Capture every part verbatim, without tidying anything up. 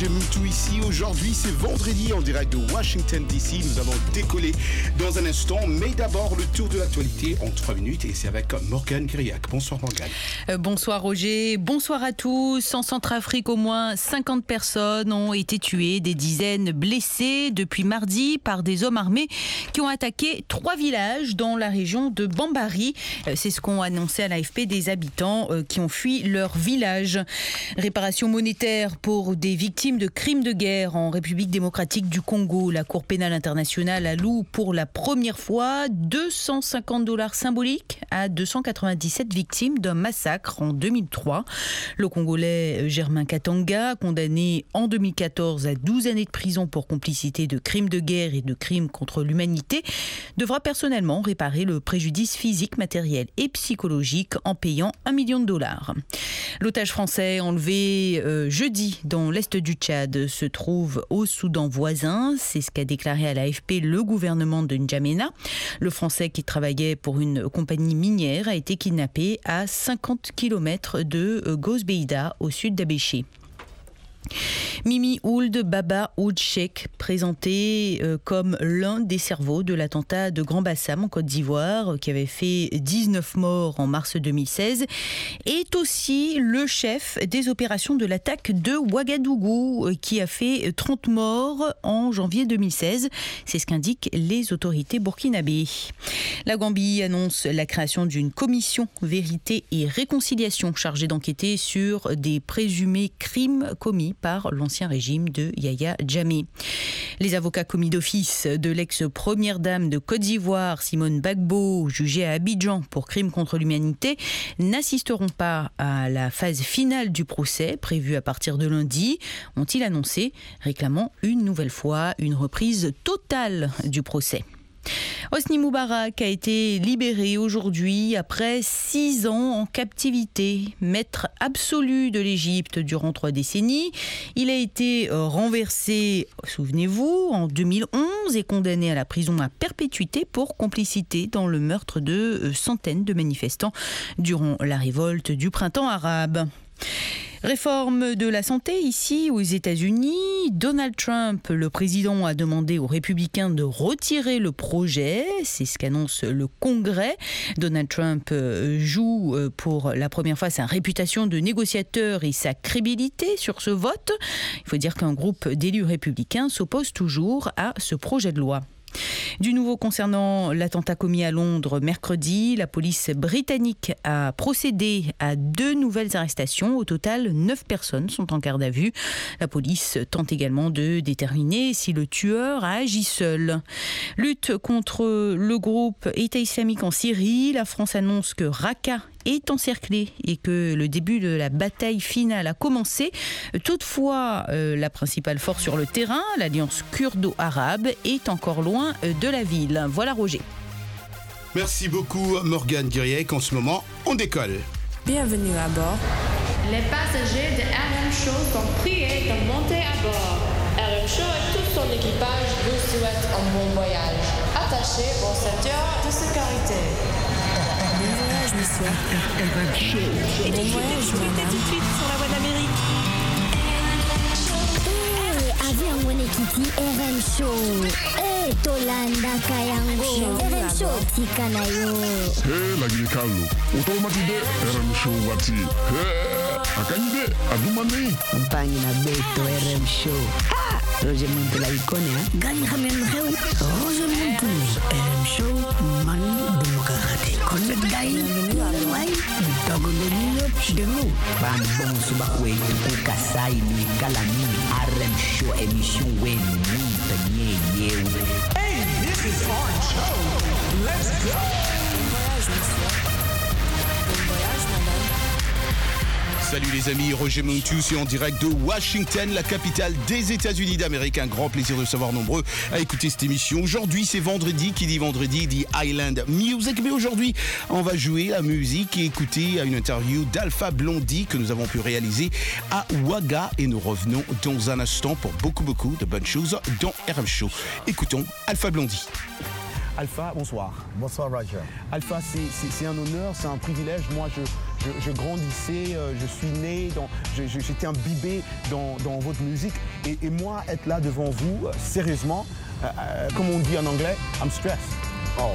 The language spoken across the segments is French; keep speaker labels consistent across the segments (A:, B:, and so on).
A: Roger Moutou ici. Aujourd'hui, c'est vendredi en direct de Washington D C. Nous allons décoller dans un instant, mais d'abord le tour de l'actualité en trois minutes et c'est avec Morgane Guiriac. Bonsoir Morgane.
B: Euh, bonsoir Roger, bonsoir à tous. En Centrafrique, au moins cinquante personnes ont été tuées, des dizaines blessées depuis mardi par des hommes armés qui ont attaqué trois villages dans la région de Bambari. Euh, c'est ce qu'ont annoncé à l'A F P des habitants euh, qui ont fui leur village. Réparation monétaire pour des victimes de crimes de guerre en République démocratique du Congo. La Cour pénale internationale alloue pour la première fois deux cent cinquante dollars symboliques à deux cent quatre-vingt-dix-sept victimes d'un massacre en deux mille trois. Le Congolais Germain Katanga, condamné en deux mille quatorze à douze années de prison pour complicité de crimes de guerre et de crimes contre l'humanité, devra personnellement réparer le préjudice physique, matériel et psychologique en payant un million de dollars. L'otage français enlevé euh, jeudi dans l'est du Tchad se trouve au Soudan voisin. C'est ce qu'a déclaré à l'A F P le gouvernement de N'Djamena. Le Français qui travaillait pour une compagnie minière a été kidnappé à cinquante kilomètres de Gosbeida au sud d'Abéché. Mimi Ould Baba Ould Cheikh, présenté euh, comme l'un des cerveaux de l'attentat de Grand Bassam en Côte d'Ivoire, qui avait fait dix-neuf morts en mars deux mille seize, est aussi le chef des opérations de l'attaque de Ouagadougou, euh, qui a fait trente morts en janvier deux mille seize. C'est ce qu'indiquent les autorités burkinabées. La Gambie annonce la création d'une commission vérité et réconciliation chargée d'enquêter sur des présumés crimes commis par l'ancien régime de Yahya Jammeh. Les avocats commis d'office de l'ex-première dame de Côte d'Ivoire, Simone Gbagbo, jugée à Abidjan pour crimes contre l'humanité, n'assisteront pas à la phase finale du procès, prévue à partir de lundi, ont-ils annoncé, réclamant une nouvelle fois une reprise totale du procès. Hosni Moubarak a été libéré aujourd'hui après six ans en captivité. Maître absolu de l'Égypte durant trois décennies, il a été renversé, souvenez-vous, en deux mille onze et condamné à la prison à perpétuité pour complicité dans le meurtre de centaines de manifestants durant la révolte du printemps arabe. Réforme de la santé ici aux États-Unis. Donald Trump, le président, a demandé aux républicains de retirer le projet. C'est ce qu'annonce le Congrès. Donald Trump joue pour la première fois sa réputation de négociateur et sa crédibilité sur ce vote. Il faut dire qu'un groupe d'élus républicains s'oppose toujours à ce projet de loi. Du nouveau concernant l'attentat commis à Londres mercredi, la police britannique a procédé à deux nouvelles arrestations. Au total, neuf personnes sont en garde à vue. La police tente également de déterminer si le tueur a agi seul. Lutte contre le groupe État islamique en Syrie. La France annonce que Raqqa est encerclé et que le début de la bataille finale a commencé. Toutefois, euh, la principale force sur le terrain, l'alliance kurdo-arabe, est encore loin de la ville. Voilà Roger.
A: Merci beaucoup Morgane Guiriac. En ce moment, on décolle.
C: Bienvenue à bord.
D: Les passagers de R M Show sont priés de monter à bord. R M Show et tout son équipage vous souhaitent un bon voyage. Attachez vos ceintures de sécurité.
C: Bon voyage, monsieur.
E: R M Show.
C: Bon voyage, madame.
B: Tout de suite sur la voie d'Amérique.
F: Avion Wenekiti R M Show. Eh, Tolanda Kayango. R M Show Tikanayo.
E: Hey, lagi kalu. Utomatide R M Show wati. Hey, akanyide adumani.
G: Mpangi na beto R M Show. Ah, Roger Muntu la ikone ha.
F: Gani hamem heu.
G: Roger Muntu R M Show mani demokrati. Connect dai. Wai. Togo de nilo demo. Ban bon suba kwe tu kasai ni kalani R M Show émission wen ni tanye yeu.
H: Hey, this is our show. Let's go.
C: Bon voyage, monsieur. Bon voyage, madame.
A: Salut les amis, Roger Moutou, c'est en direct de Washington, la capitale des États-Unis d'Amérique. Un grand plaisir de savoir nombreux à écouter cette émission. Aujourd'hui, c'est vendredi. Qui dit vendredi dit Island Music. Mais aujourd'hui, on va jouer la musique et écouter une interview d'Alpha Blondy que nous avons pu réaliser à Ouaga. Et nous revenons dans un instant pour beaucoup, beaucoup de bonnes choses dans R M Show. Écoutons Alpha Blondy.
I: Alpha, bonsoir.
J: Bonsoir Roger.
I: Alpha, c'est, c'est, c'est un honneur, c'est un privilège. Moi, je,
A: je, je grandissais, euh, je suis né, dans, je, je, j'étais imbibé dans, dans votre musique. Et, et moi, être là devant vous, euh, sérieusement, euh, euh, comme on dit en anglais, I'm stressed.
I: Oh.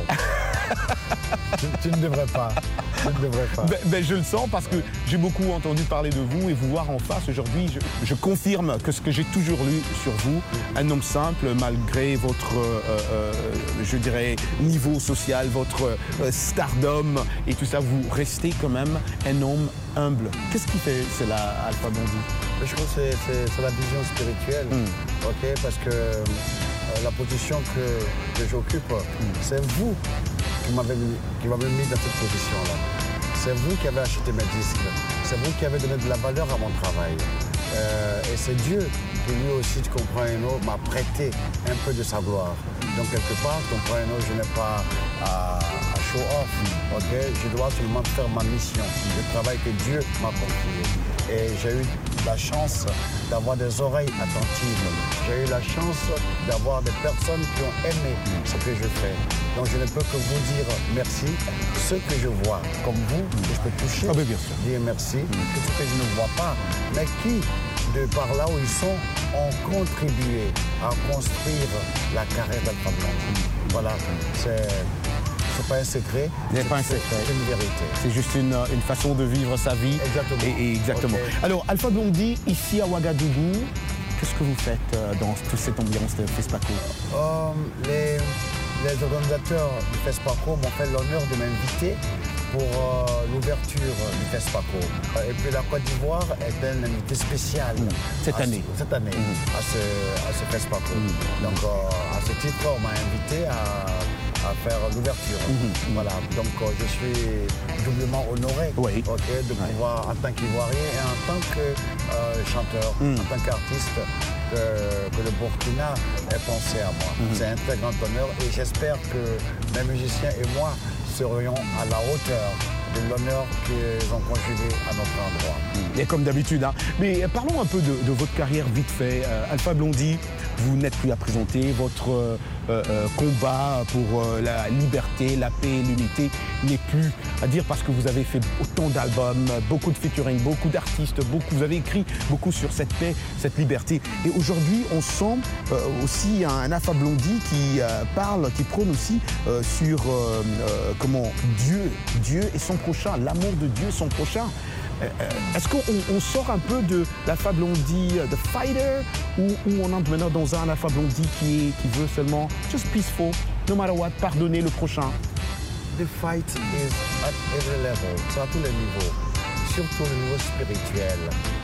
I: tu, tu ne devrais pas. Tu ne devrais pas.
A: Ben, ben, je le sens parce que j'ai beaucoup entendu parler de vous et vous voir en face aujourd'hui, je, je confirme que ce que j'ai toujours lu sur vous, un homme simple malgré votre, euh, euh, je dirais, niveau social, votre euh, stardom et tout ça, vous restez quand même un homme humble. Qu'est-ce qui fait cela, Alpha Blondy?
I: Je trouve que c'est, c'est, c'est la vision spirituelle, mm. okay, parce que euh, la position que, que j'occupe, mm. c'est vous qui m'avez, qui m'avez mis dans cette position-là. C'est vous qui avez acheté mes disques, c'est vous qui avez donné de la valeur à mon travail. Euh, et c'est Dieu qui lui aussi, tu comprends, m'a prêté un peu de sa gloire. Donc quelque part, tu comprends, je n'ai pas à, à show off, okay? Je dois seulement faire ma mission, le travail que Dieu m'a confié. Et j'ai eu la chance d'avoir des oreilles attentives. J'ai eu la chance d'avoir des personnes qui ont aimé ce que je fais. Donc je ne peux que vous dire merci. Ce que je vois, comme vous, que je peux toucher,
A: ah ben bien sûr.
I: dire merci. Que ce que je ne vois pas, mais qui, de par là où ils sont, ont contribué à construire la carrière d'Alpha Blondy. Voilà, c'est... C'est pas un secret,
A: c'est, pas un secret.
I: C'est une vérité.
A: C'est juste une, une façon de vivre sa vie.
I: Exactement.
A: Et, et exactement. Okay. Alors, Alpha Blondy, ici à Ouagadougou, qu'est-ce que vous faites euh, dans toute cette ambiance de FESPACO?
I: euh, les, les organisateurs du FESPACO m'ont fait l'honneur de m'inviter pour euh, l'ouverture du FESPACO. Et puis la Côte d'Ivoire est un invité spécial.
A: Mmh. Cette année.
I: Ce, cette année, mmh. à, ce, à ce FESPACO. Mmh. Donc euh, à ce titre, on m'a invité à... à faire l'ouverture. Mmh. Voilà, donc euh, je suis doublement honoré
A: oui.
I: okay, de pouvoir, oui. en tant qu'Ivoirien et en tant que euh, chanteur, mmh. en tant qu'artiste, que, que le Burkina ait pensé à moi. Mmh. C'est un très grand honneur et j'espère que mes musiciens et moi serions à la hauteur de l'honneur qu'ils ont conjugué à notre endroit.
A: Et comme d'habitude, hein. Mais parlons un peu de, de votre carrière vite fait. Euh, Alpha Blondy, vous n'êtes plus à présenter. Votre euh, euh, combat pour euh, la liberté, la paix, l'unité n'est plus à dire parce que vous avez fait autant d'albums, beaucoup de featuring, beaucoup d'artistes, beaucoup, vous avez écrit beaucoup sur cette paix, cette liberté. Et aujourd'hui, on sent euh, aussi un Alpha Blondy qui euh, parle, qui prône aussi euh, sur euh, euh, comment Dieu, Dieu et son prochain, l'amour de Dieu, son prochain. Est-ce qu'on on sort un peu de l'Alpha Blondy, uh, The Fighter, ou, ou on entre maintenant dans un Alpha Blondy qui, qui veut seulement just peaceful, no matter what, pardonner le prochain?
I: The fight is at every level, c'est à tous les niveaux, surtout le niveau spirituel.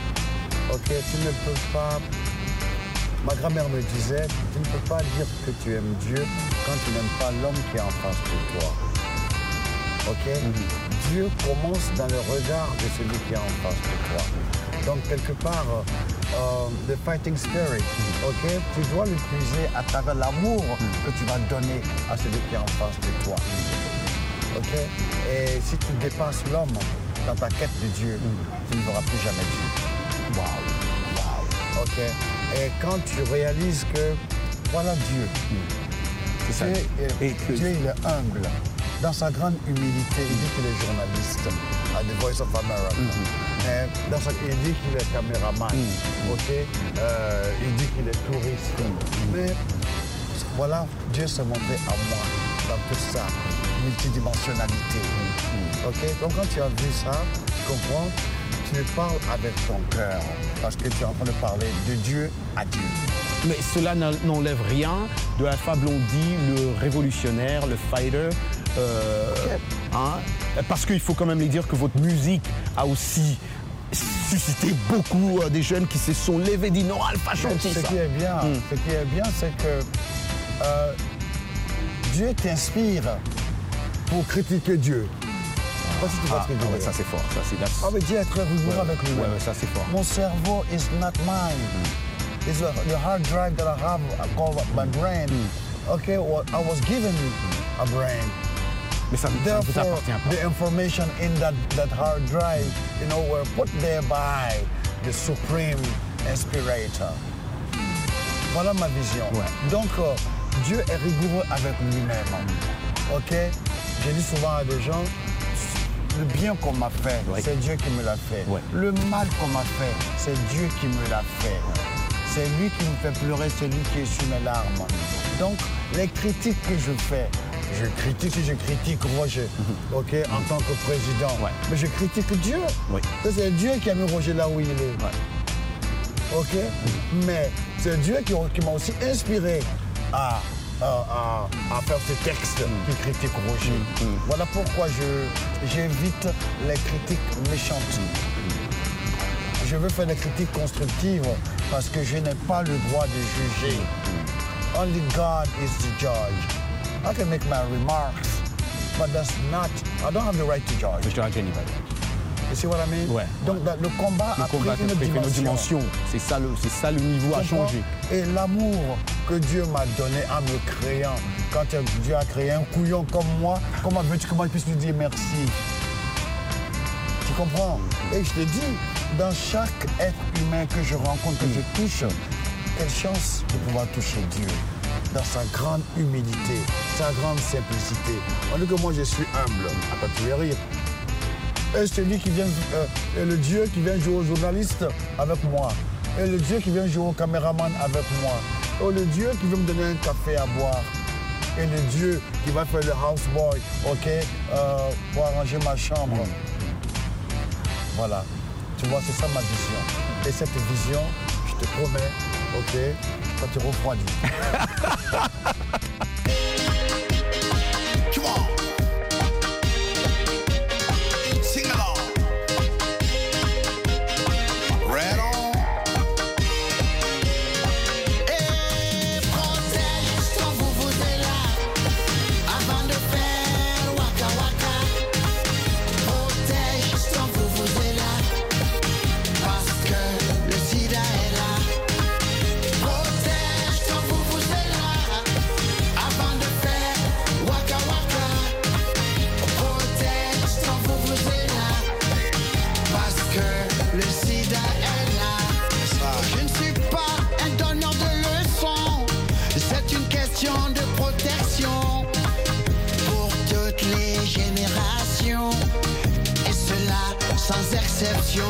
I: Ok, tu ne peux pas, ma grand-mère me disait, tu ne peux pas dire que tu aimes Dieu quand tu n'aimes pas l'homme qui est en face de toi. Ok, mm-hmm. Dieu commence dans le regard de celui qui est en face de toi. Donc quelque part, euh, the fighting spirit, ok, tu dois l'utiliser à travers l'amour que tu vas donner à celui qui est en face de toi. Ok, et si tu dépasses l'homme dans ta quête de Dieu, tu ne verras plus jamais Dieu. Waouh, waouh. Ok, et quand tu réalises que voilà Dieu, c'est ça. Dieu, est, et que... Dieu il est humble. Dans sa grande humilité, il dit qu'il est journaliste à The Voice of America. Mm-hmm. Et dans sa, il dit qu'il est caméraman, mm-hmm. okay? euh, il dit qu'il est touriste. Mm-hmm. Mais voilà, Dieu s'est montré à moi dans toute sa multidimensionnalité. Mm-hmm. Okay? Donc quand tu as vu ça, tu comprends, tu parles avec ton cœur parce que tu es en train de parler de Dieu à Dieu.
A: Mais cela n'enlève rien de Alpha Blondy, le révolutionnaire, le fighter. Euh, hein, parce qu'il faut quand même les dire que votre musique a aussi suscité beaucoup euh, des jeunes qui se sont levés et dit non, Alpha chanter
I: ce
A: ça.
I: Qui est bien, mm. Ce qui est bien, c'est que euh, Dieu t'inspire pour critiquer Dieu.
A: Ah, si tu vois ah, ce que je veux dire. Ça c'est fort. Ça, c'est,
I: ah mais Dieu est très rigoureux
A: ouais,
I: avec lui-même.
A: Ouais, ouais, ça c'est fort.
I: Mon cerveau is not mine. Mm. It's a, the hard drive that I have called my brain. Mm. Okay, well, I was given a brain.
A: Mais ça, ça ne vous appartient pas.
I: The information in that, that hard drive, you know, were put there by the supreme inspirator. Voilà ma vision. Ouais. Donc, euh, Dieu est rigoureux avec lui-même. Ok? Je dis souvent à des gens, le bien qu'on m'a fait, ouais. c'est Dieu qui me l'a fait. Ouais. Le mal qu'on m'a fait, c'est Dieu qui me l'a fait. C'est lui qui me fait pleurer, c'est lui qui essuie mes larmes. Donc, les critiques que je fais, je critique si je critique Roger, mm-hmm. ok, en tant que président. Ouais. Mais je critique Dieu. Oui. C'est Dieu qui a mis Roger là où il est. Ouais. Ok. Mm-hmm. Mais c'est Dieu qui, qui m'a aussi inspiré à, à, à, à faire ce texte mm-hmm. qui critique Roger. Mm-hmm. Voilà pourquoi je, j'évite les critiques méchantes. Mm-hmm. Je veux faire des critiques constructives parce que je n'ai pas le droit de juger. Mm-hmm. Only God is the judge. I can make my remarks, but that's not, I don't have the right to judge.
J: To judge anybody.
I: You see what I mean?
J: Ouais.
I: Donc le combat
J: le
I: a
J: combat
I: pris une dimension.
J: Une dimension. C'est ça le, c'est ça le niveau à changer.
I: Et l'amour que Dieu m'a donné en me créant, quand Dieu a créé un couillon comme moi, comment veux-tu que moi je puisse lui dire merci? Tu comprends? Et je te dis, dans chaque être humain que je rencontre, que je touche, quelle chance de pouvoir toucher Dieu. Dans sa grande humilité, sa grande simplicité. On dit que moi je suis humble, à pas te rire. Et celui qui vient, euh, et le Dieu qui vient jouer au journaliste avec moi. Et le Dieu qui vient jouer au caméraman avec moi. Et le Dieu qui veut me donner un café à boire. Et le Dieu qui va faire le houseboy, ok, euh, pour arranger ma chambre. Voilà. Tu vois, c'est ça ma vision. Et cette vision, je te promets, ok, ça te refroidit.
K: Come on. Sing along. Right on. Et protège sans vous vous êtes là avant de faire waka waka. Protège sans vous vous êtes là parce que le sida est là. De protection pour toutes les générations et cela sans exception.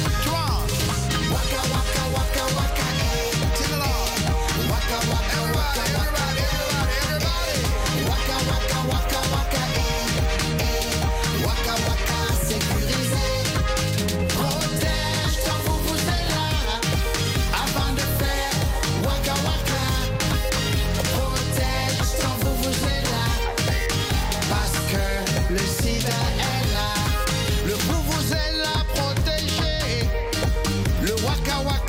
K: Waka waka waka waka, hey, sing along. Waka waka waka waka, everybody, everybody. Waka waka waka waka, hey, hey. Waka waka sécurisé. Protège quand vous vous êtes là avant de faire waka waka. Le sida est là, le vous vous est là protégé, le waka waka.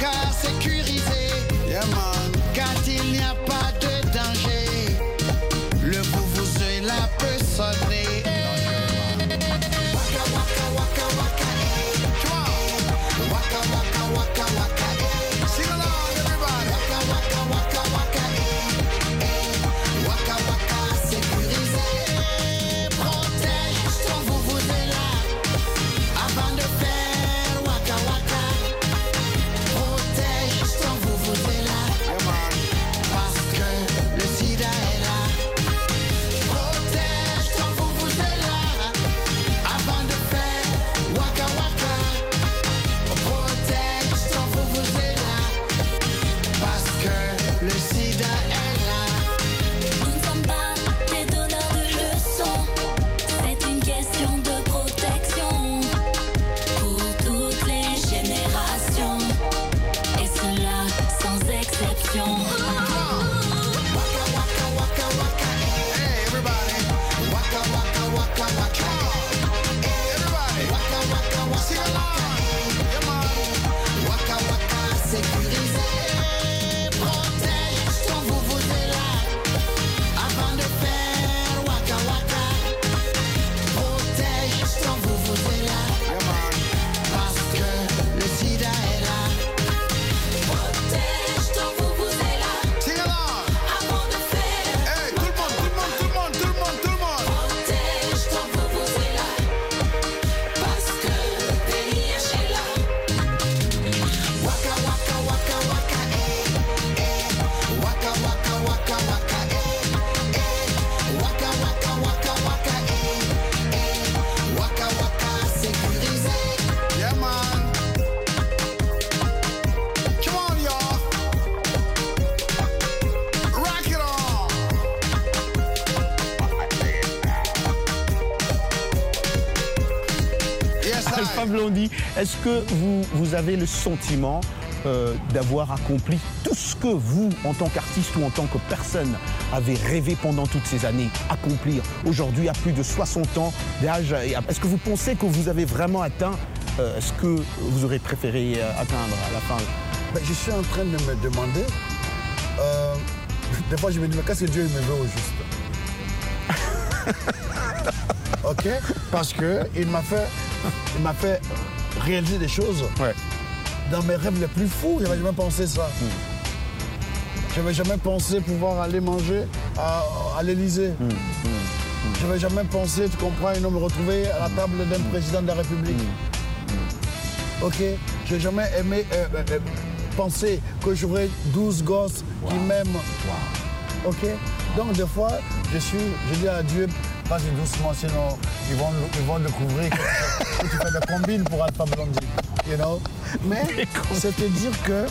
A: Blondie, est-ce que vous, vous avez le sentiment euh, d'avoir accompli tout ce que vous, en tant qu'artiste ou en tant que personne, avez rêvé pendant toutes ces années accomplir aujourd'hui à plus de soixante ans d'âge? Est-ce que vous pensez que vous avez vraiment atteint euh, ce que vous aurez préféré euh, atteindre à la fin?
I: Ben, je suis en train de me demander, euh, des fois je me dis, mais qu'est-ce que Dieu me veut au juste? Ok? Parce qu'il m'a fait, il m'a fait réaliser des choses
A: ouais.
I: dans mes rêves les plus fous. Je n'avais jamais pensé ça. Mm. Je n'avais jamais pensé pouvoir aller manger à, à l'Élysée. Mm. Mm. Je n'avais jamais pensé, tu comprends, me retrouver à la table d'un président de la République. Mm. Ok? Je n'ai jamais aimé euh, euh, penser que j'aurais douze gosses wow. qui m'aiment. Wow. Ok? Donc des fois, je suis, je dis à Dieu, vas-y doucement, sinon ils vont, ils vont découvrir que, que tu fais des combines pour Alpha Blondie. You know? Mais c'est te dire que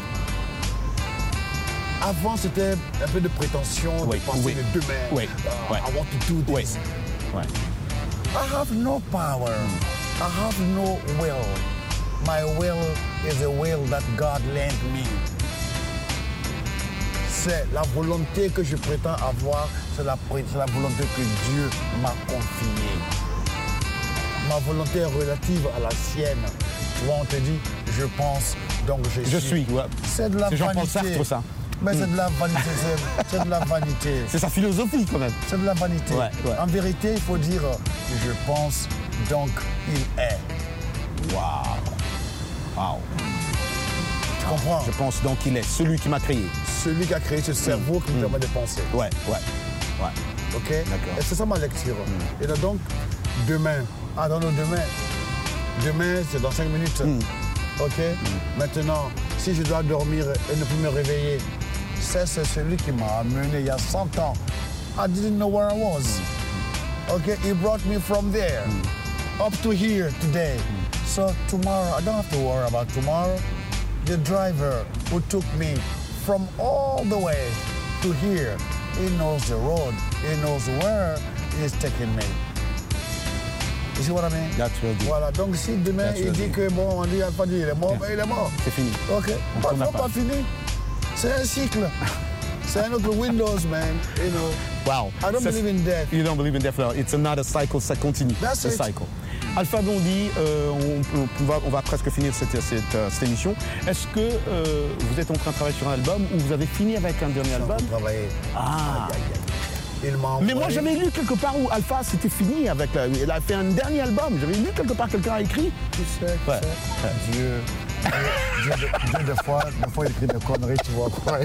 I: avant c'était un peu de prétention, oui, de penser oui. de demain.
A: Oui.
I: Uh,
A: oui.
I: I want to do this.
A: Oui. Oui.
I: I have no power. Mm. I have no will. My will is a will that God lent me. C'est la volonté que je prétends avoir, c'est la, c'est la volonté que Dieu m'a confiée. Ma volonté est relative à la sienne. Tu vois, on te dit, je pense, donc je suis.
A: Je suis, ouais.
I: C'est de la
A: c'est
I: vanité.
A: Jean-Paul Sartre, ça.
I: Mais mm. c'est de la vanité, c'est, c'est de la vanité.
A: C'est sa philosophie, quand même.
I: C'est de la vanité.
A: Ouais, ouais.
I: En vérité, il faut dire, je pense, donc il est.
A: Waouh. Waouh.
I: Tu comprends?
A: Je pense donc qu'il est celui qui m'a créé.
I: Celui qui a créé ce cerveau mmh. qui me mmh. permet de penser.
A: Ouais, ouais, ouais.
I: Ok?
A: D'accord.
I: Et c'est ça ma lecture. Mmh. Et là, donc, demain, ah non, non, demain, demain, c'est dans cinq minutes. Mmh. Ok? Mmh. Maintenant, si je dois dormir et ne plus me réveiller, c'est, c'est celui qui m'a amené il y a cent ans. I didn't know where I was. Mmh. Ok? He brought me from there mmh. up to here today. Mmh. So tomorrow, I don't have to worry about tomorrow. The driver who took me from all the way to here, he knows the road, he knows where he's taking me. You see what I mean?
A: That's really
I: Voilà, donc si demain That's il really dit que bon, on dit Alpha dit il est mort, yeah. ben il est mort.
A: C'est fini.
I: Ok, pas, pas, pas fini. C'est un cycle. C'est un autre Windows, man. You know.
A: Wow.
I: I don't
A: Ça,
I: believe in death.
A: You don't believe in death, no. It's another cycle, ça continue.
I: That's
A: The
I: it.
A: cycle. Alpha Blondie, euh, on, on, va, on va presque finir cette, cette, cette émission. Est-ce que euh, vous êtes en train de travailler sur un album ou vous avez fini avec un dernier album?
I: Travailler.
A: Ah.
I: Aïe, aïe, aïe. Il m'a
A: Mais moi j'avais lu quelque part où Alpha c'était fini avec la, il a fait un dernier album. J'avais lu quelque part quelqu'un a écrit.
I: Tu sais, tu
A: ouais.
I: sais. Dieu. Dieu, Dieu, Dieu, des fois, des fois il écrit des conneries, tu vois quoi.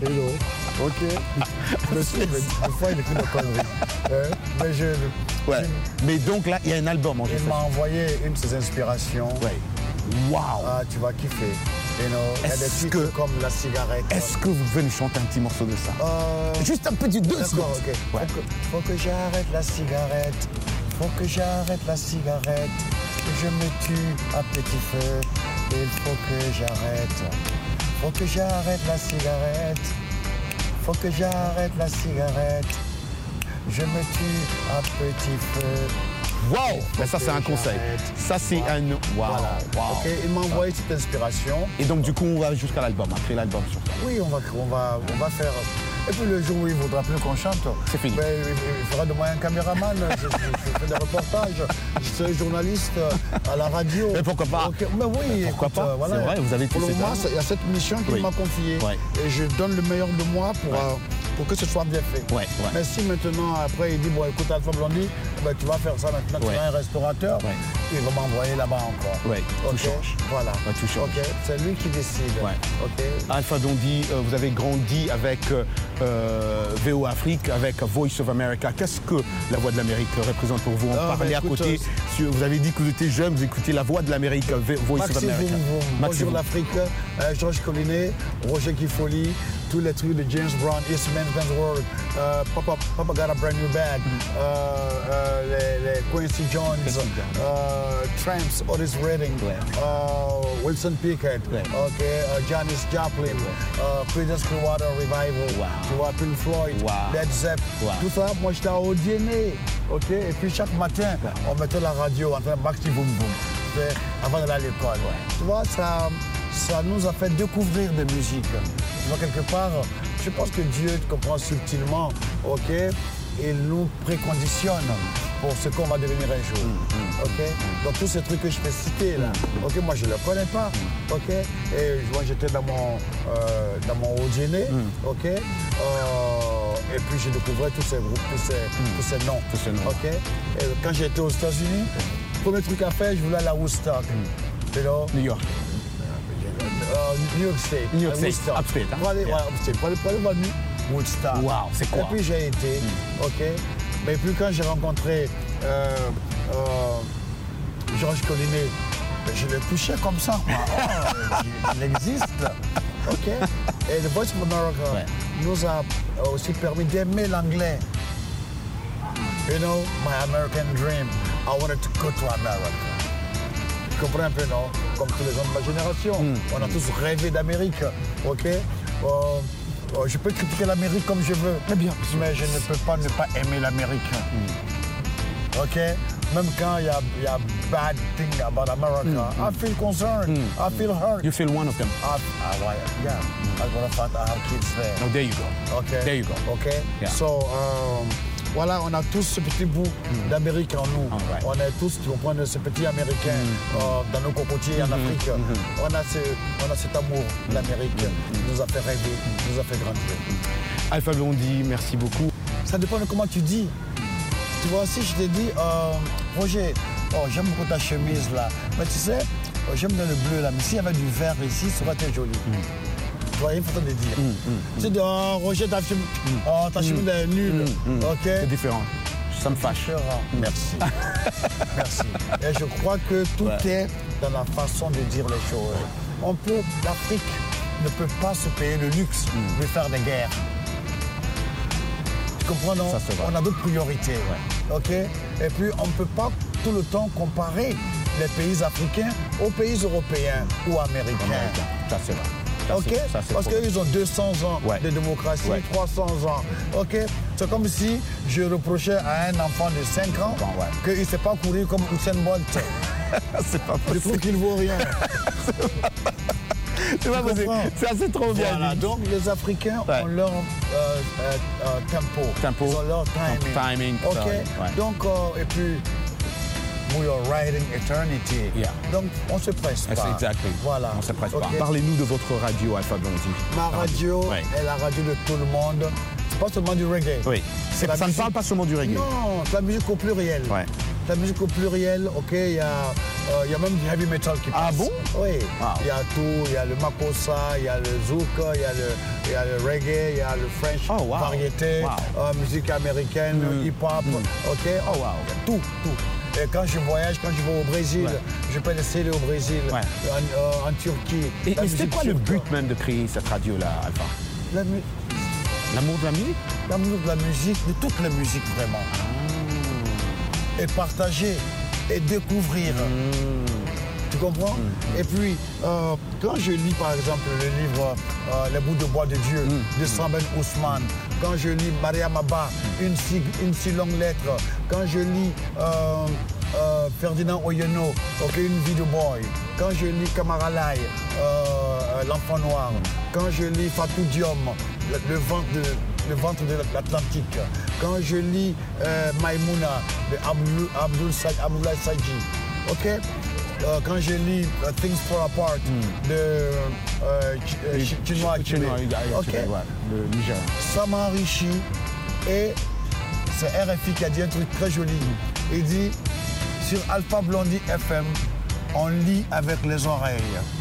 I: Ok. Je suis, mais des fois il écrit des conneries. Euh, mais je.
A: Ouais. Je, mais donc là, il y a un album en fait.
I: Il m'a envoyé une de ses inspirations.
A: Ouais. Waouh.
I: Ah, tu vas kiffer. You know, il y a des titres que, comme La Cigarette.
A: Est-ce que vous pouvez nous chanter un petit morceau de ça?
I: euh,
A: Juste un petit deux secondes.
I: Ok.
A: Ouais.
I: Faut, que, faut que j'arrête la cigarette. Faut que j'arrête la cigarette. Je me tue à petit feu. Il faut que j'arrête. Faut que j'arrête la cigarette. Faut que j'arrête la cigarette. Je me tue à petit feu.
A: Waouh! Ben ça c'est un conseil. Ça c'est un. Waouh!
I: Voilà.
A: Wow.
I: Okay. Il m'a envoyé cette inspiration.
A: Et donc du coup on va jusqu'à l'album, après l'album sur ça.
I: Oui, on va, on va, on va faire. Et puis le jour où il ne voudra plus qu'on chante,
A: c'est fini.
I: Ben, il fera de moi un caméraman. je, je, je fais des reportages. Je suis journaliste à la radio.
A: Mais pourquoi pas?
I: Okay. Mais oui,
A: mais pourquoi
I: écoute,
A: pas euh, voilà. C'est vrai, vous avez tout.
I: Pour le moment, il y a cette mission qu'il oui. m'a confiée. Ouais. Et je donne le meilleur de moi pour. Ouais. Euh, pour que ce soit bien fait.
A: Ouais, ouais.
I: Mais si maintenant, après, il dit, bon, écoute, Alpha Blondie, ben, tu vas faire ça maintenant, ouais. tu es un restaurateur, ouais. il va m'envoyer là-bas encore.
A: Oui,
I: okay.
A: tout change.
I: Voilà.
A: Ouais, tout change.
I: Okay. C'est lui qui décide.
A: Ouais.
I: Okay.
A: Alpha Blondie, euh, vous avez grandi avec euh, V O Afrique, avec Voice of America. Qu'est-ce que la Voix de l'Amérique représente pour vous? On ah, parlait à côté, euh, vous avez dit que vous étiez jeune, vous écoutez la Voix de l'Amérique, Voice
I: Maxi
A: of America.
I: Voum Voum. Bonjour l'Afrique, euh, Georges Collinet, Roger Kifoli, tous les trucs de James Brown, East Man's World, uh, Papa, Papa Got a Brand New Bag, mm-hmm. uh, uh, les, les Quincy Jones, uh, Tramps, Otis Redding, ouais. uh, Wilson Pickett, ouais. okay, uh, Janis Joplin, ouais. uh, Creedence Clearwater Revival, wow. tu vois, Pink Floyd, wow. Led Zepp, wow. tout ça, moi j'étais au dîner, ok, et puis chaque matin, ouais. on mettait la radio en train de Maxi Voum Voum. j'écoutais avant d'aller à l'école. Tu vois, ça, ça nous a fait découvrir des musiques. Tu vois, quelque part, je pense que Dieu te comprend subtilement, ok, il nous préconditionne pour ce qu'on va devenir un jour. Ok. Donc tous ces trucs que je t'ai cités là, ok, moi je ne les connais pas. Ok. Et moi j'étais dans mon euh, dans mon haut dîner, ok. Euh, et puis j'ai découvert tous ces groupes, tous ces, tous ces noms.
J: Tous ces noms.
I: Ok. Et quand j'étais aux États-Unis, le premier truc à faire, je voulais aller à Woodstock. You know?
J: New York.
I: Uh, New York State.
J: New York
I: à
J: State,
I: Woodstock.
J: upstate, hein?
I: Pour aller,
J: Yeah.
I: voilà, upstate. Pour aller, pour aller voir Woodstock.
J: Wow, c'est quoi?
I: Et puis j'ai été, ok. Mais puis quand j'ai rencontré euh, euh, Georges Collinet, je l'ai touché comme ça. Quoi. Oh, il, il existe, ok. Et The Voice of America
J: Ouais.
I: nous a aussi permis d'aimer l'anglais. You know, my American dream, I wanted to go to America. Tu comprends un peu, non? Comme tous les gens de ma génération.
J: Mm.
I: On a tous rêvé d'Amérique, ok? Euh, euh, je peux critiquer l'Amérique comme je veux,
J: Mais bien sûr.
I: mais je ne peux pas ne pas aimer l'Amérique. Ok? Même quand il y a, y a bad thing about America, I feel concerned, I feel hurt.
J: You feel one of them.
I: I, I, why- yeah, as a matter of fact, I have kids there.
J: Oh, there you go.
I: Okay.
J: There you go.
I: Okay.
J: Yeah.
I: So, um, voilà, on a tous ce petit bout d'Amérique en nous.
J: Alright.
I: On est tous, tu comprends, ce petit Américain euh, dans nos cocotiers en Afrique. On, a ce, on a cet amour de l'Amérique qui nous a fait rêver, qui nous a fait grandir.
J: Alpha Blondy, merci beaucoup.
I: Ça dépend de comment tu dis. Tu vois, si je te dis, euh, Roger, oh, j'aime beaucoup ta chemise là, mais tu sais, oh, j'aime bien le bleu là, mais s'il y avait du vert ici, ça aurait été joli. Tu vois, il faut te le dire. Tu dis, oh, Roger, ta chemise, oh, ta chemise est nulle. Ok.
J: C'est différent. Ça me fâche.
I: Différent. Merci. Merci. Et je crois que tout
J: Ouais.
I: est dans la façon de dire les choses. On peut, l'Afrique ne peut pas se payer le luxe de faire des guerres. Tu comprends, non?
J: Ça se voit.
I: On a d'autres priorités. Ok. Et puis, on ne peut pas tout le temps comparer les pays africains aux pays européens ou américains.
J: Américain. Ça c'est vrai. Ça,
I: Ok,
J: c'est- ça, c'est
I: parce
J: faux.
I: qu'ils ont deux cents ans
J: Ouais.
I: de démocratie,
J: Ouais.
I: trois cents ans. Ok, c'est comme si je reprochais à un enfant de cinq ans
J: Bon, ouais.
I: qu'il ne sait pas courir comme Usain Bolt.
J: C'est pas
I: Je trouve
J: possible.
I: qu'il ne vaut rien.
J: C'est pas possible.
I: comprends?
J: Ça c'est trop bien
I: Voilà,
J: dit.
I: donc les Africains
J: Ouais.
I: ont leur euh, euh, euh, tempo.
J: Tempo.
I: Ils ont leur timing.
J: Timing,
I: Ok,
J: ça, ouais.
I: donc, euh, et puis, we are riding eternity.
J: Yeah.
I: Donc, on se presse
J: Yes,
I: pas.
J: exactly.
I: Voilà.
J: On se presse
I: Ok.
J: pas. Parlez-nous de votre radio Alpha Blondy.
I: Ma radio
J: Ouais.
I: est la radio de tout le monde. C'est pas seulement du reggae.
J: Oui.
I: C'est la
J: Ça ne
I: musique-
J: parle pas seulement du reggae.
I: Non, c'est la musique au pluriel.
J: Ouais.
I: La musique au pluriel, ok, il y, a, euh, il y a même du heavy metal qui passe.
J: Ah bon?
I: Oui.
J: Wow.
I: Il y a tout, il y a le makossa, il y a le zouk, il y a le, il y a le reggae, il y a le French
J: Oh, wow.
I: variété,
J: Wow.
I: euh, musique américaine,
J: Mm.
I: hip-hop, ok.
J: Oh, wow.
I: Tout, tout. Et quand je voyage, quand je vais au Brésil,
J: Ouais.
I: je peux laisser au Brésil,
J: Ouais.
I: en, euh, en Turquie.
J: Et,
I: La
J: et c'était
I: musique
J: quoi le
I: turque.
J: but même de créer cette radio-là, Alpha?
I: La, mu-
J: L'amour de la musique?
I: l'amour de la musique, de toute la musique vraiment.
J: Ah.
I: Et partager et découvrir.
J: Mm.
I: Tu comprends? Et puis, euh, quand je lis par exemple le livre euh, Les bouts de bois de Dieu de Samuel Ousmane, quand je lis Maria Maba, une si, une si longue lettre, quand je lis euh, euh, Ferdinand Oyono, ok, une vie de boy, quand je lis Kamara Lai, euh, L'enfant noir, quand je lis Fatou Diom, le, le ventre de, le ventre de l'Atlantique, quand je lis euh, Maïmouna de Abdul, Abdul, Sa- Abdoulaye Sadji, ok? Euh, quand je lis uh, Things Fall Apart de euh, Ch- euh, Ch- Chinua Achebe,
J: Chinois, il y a- il y a-
I: ok,
J: ouais, le Niger.
I: ça m'a enrichi et c'est R F I qui a dit un truc très joli. Il dit sur Alpha Blondy F M, on lit avec les oreilles.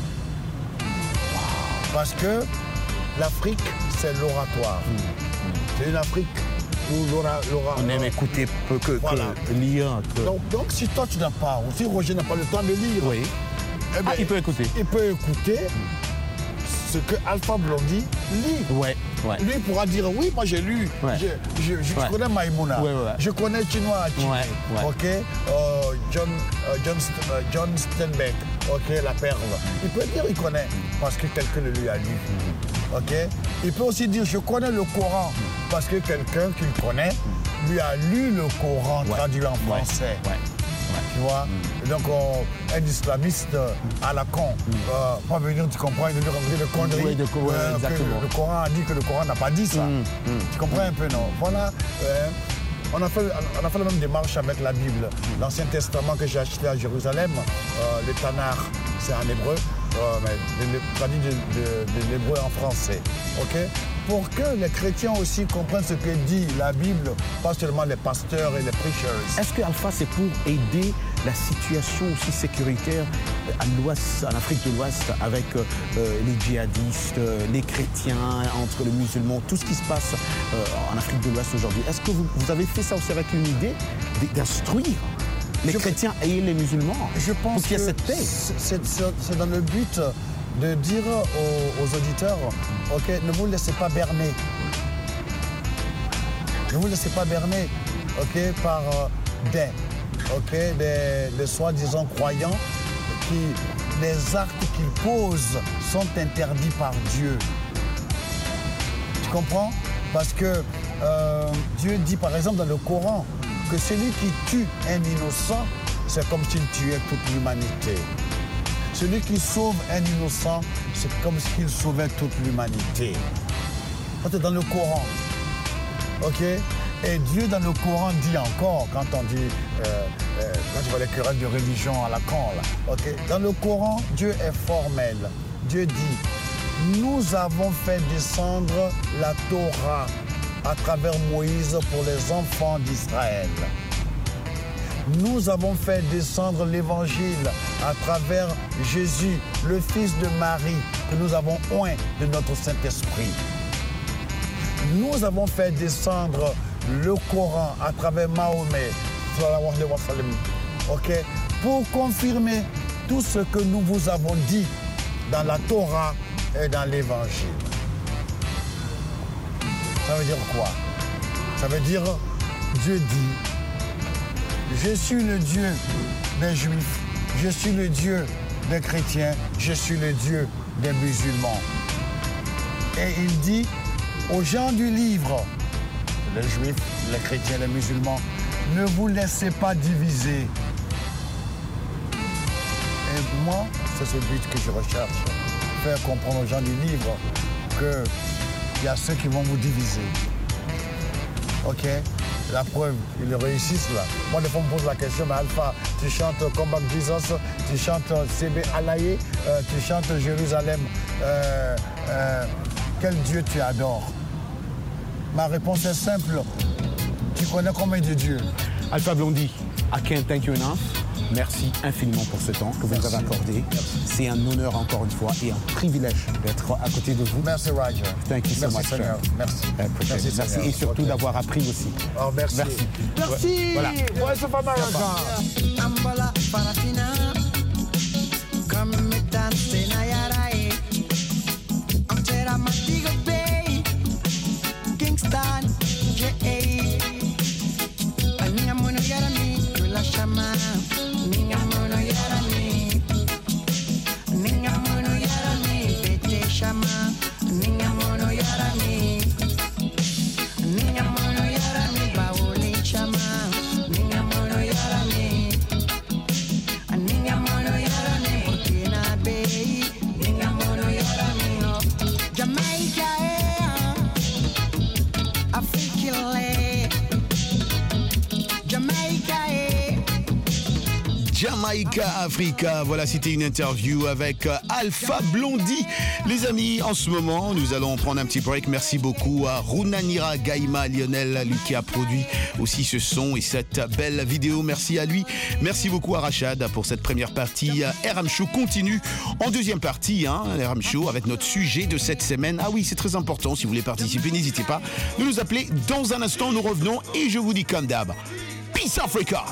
I: Parce que l'Afrique, c'est l'oratoire. C'est une Afrique où l'ora, l'ora-
J: On aime écouter peu que, que
I: Voilà.
J: lire. Que...
I: Donc, donc, si toi tu n'as pas, ou si Roger n'a pas le temps de lire,
J: Oui.
I: eh ben,
J: Ah, il peut écouter.
I: il peut écouter ce que Alpha Blondy lit.
J: Ouais, ouais.
I: Lui pourra dire oui, moi j'ai lu,
J: Ouais.
I: je, je- je
J: Ouais.
I: connais Maïmouna,
J: Ouais, ouais.
I: je connais Chinua Achebe,
J: Ouais, ouais.
I: ok, euh, John, euh, John, St- euh, John Steinbeck, ok, La Perle. Il peut dire il connaît parce que quelqu'un le lui a lu, ok. Il peut aussi dire je connais le Coran parce que quelqu'un qu'il connaît lui a lu le Coran
J: Ouais.
I: traduit en
J: Ouais.
I: français.
J: Ouais.
I: Tu vois Et donc, euh, un islamiste à la con, euh, pas venir, tu comprends, il veut dire de conneries.
L: Oui, de co- ouais,
I: euh, que
L: exactement.
I: le Coran a dit que le Coran n'a pas dit ça.
L: Mm, mm.
I: Tu comprends un peu, non Voilà. euh, on, a fait, on a fait la même démarche avec la Bible. L'Ancien Testament que j'ai acheté à Jérusalem, euh, le Tanakh, c'est en hébreu, euh, mais le- traduit de, de, de l'hébreu en français. Ok Pour que les chrétiens aussi comprennent ce que dit la Bible, pas seulement les pasteurs et les preachers.
L: Est-ce que Alpha, c'est pour aider la situation aussi sécuritaire à l'ouest, en Afrique de l'Ouest, avec euh, les djihadistes, euh, les chrétiens, entre les musulmans, tout ce qui se passe euh, en Afrique de l'Ouest aujourd'hui? Est-ce que vous, vous avez fait ça aussi avec une idée d'instruire les
I: Je-
L: chrétiens et les musulmans
I: Je
L: pour
I: pense
L: qu'il y ait
I: que
L: cette paix?
I: c'est c'est- c'est dans le but de dire aux, aux auditeurs, ok, ne vous laissez pas berner. Ne vous laissez pas berner, ok, par euh, des, ok, des, des soi-disant croyants qui, les actes qu'ils posent sont interdits par Dieu. Tu comprends? Parce que euh, Dieu dit par exemple dans le Coran que celui qui tue un innocent, c'est comme s'il tuait toute l'humanité. Celui qui sauve un innocent, c'est comme s'il sauvait toute l'humanité. Ça, c'est dans le Coran. OK? Et Dieu, dans le Coran, dit encore, quand on dit, euh, euh, quand tu vois les querelles de religion à la con, là, OK? Dans le Coran, Dieu est formel. Dieu dit, nous avons fait descendre la Torah à travers Moïse pour les enfants d'Israël. Nous avons fait descendre l'évangile à travers Jésus, le fils de Marie, que nous avons oint de notre Saint-Esprit. Nous avons fait descendre le Coran à travers Mahomet, ok, pour confirmer tout ce que nous vous avons dit dans la Torah et dans l'Évangile. Ça veut dire quoi? Ça veut dire, Dieu dit, je suis le Dieu des Juifs, je suis le Dieu des chrétiens, je suis le Dieu des musulmans. Et il dit aux gens du livre, les Juifs, les chrétiens, les musulmans, ne vous laissez pas diviser. Et moi, c'est ce but que je recherche, faire comprendre aux gens du livre qu'il y a ceux qui vont vous diviser. Ok? La preuve, ils réussissent là. Moi, des fois, on me pose la question, mais Alpha, tu chantes Comeback Jesus, tu chantes C B Alaye, euh, tu chantes Jérusalem. Euh, euh, quel Dieu tu adores? Ma réponse est simple. Tu connais combien de dieux?
L: Alpha Blondy, I can't thank you enough. Merci infiniment pour ce temps que vous nous avez accordé. C'est un honneur encore une fois et un privilège d'être à côté de vous.
I: Merci Roger.
L: Thank you so
I: merci
L: much.
I: Seigneur. Merci.
L: Merci,
I: Merci,
L: merci.
I: Seigneur.
L: Et surtout
I: Ok.
L: d'avoir appris aussi.
I: Oh, merci.
L: Merci.
I: Merci.
L: Voilà.
I: Voice of America.
K: Ambola Farafina, come me dance na yarai. Amtera Matigo Bay, Kingston, J A. Ninga mono yarami, la shama. Ninga mono yarami, ninga mono yarami, bete shama. Ninga mono yarami, ninga mono yarami, bauli shama. Ninga mono yarami, ninga mono yarami, Burkina Bay. Ninga mono yarami, oh. Jamaica, eh, Africa, eh. Jamaica, eh.
A: Jamaica Africa, voilà, c'était une interview avec euh, Alpha Blondy. Les amis, en ce moment, nous allons prendre un petit break. Merci beaucoup à Runanira Gaïma Lionel, lui qui a produit aussi ce son et cette belle vidéo. Merci à lui. Merci beaucoup à Rachad pour cette première partie. R M Show continue en deuxième partie, hein, R M Show, avec notre sujet de cette semaine. Ah oui, c'est très important. Si vous voulez participer, n'hésitez pas de nous appeler. Dans un instant, nous revenons et je vous dis comme d'hab, Peace Africa.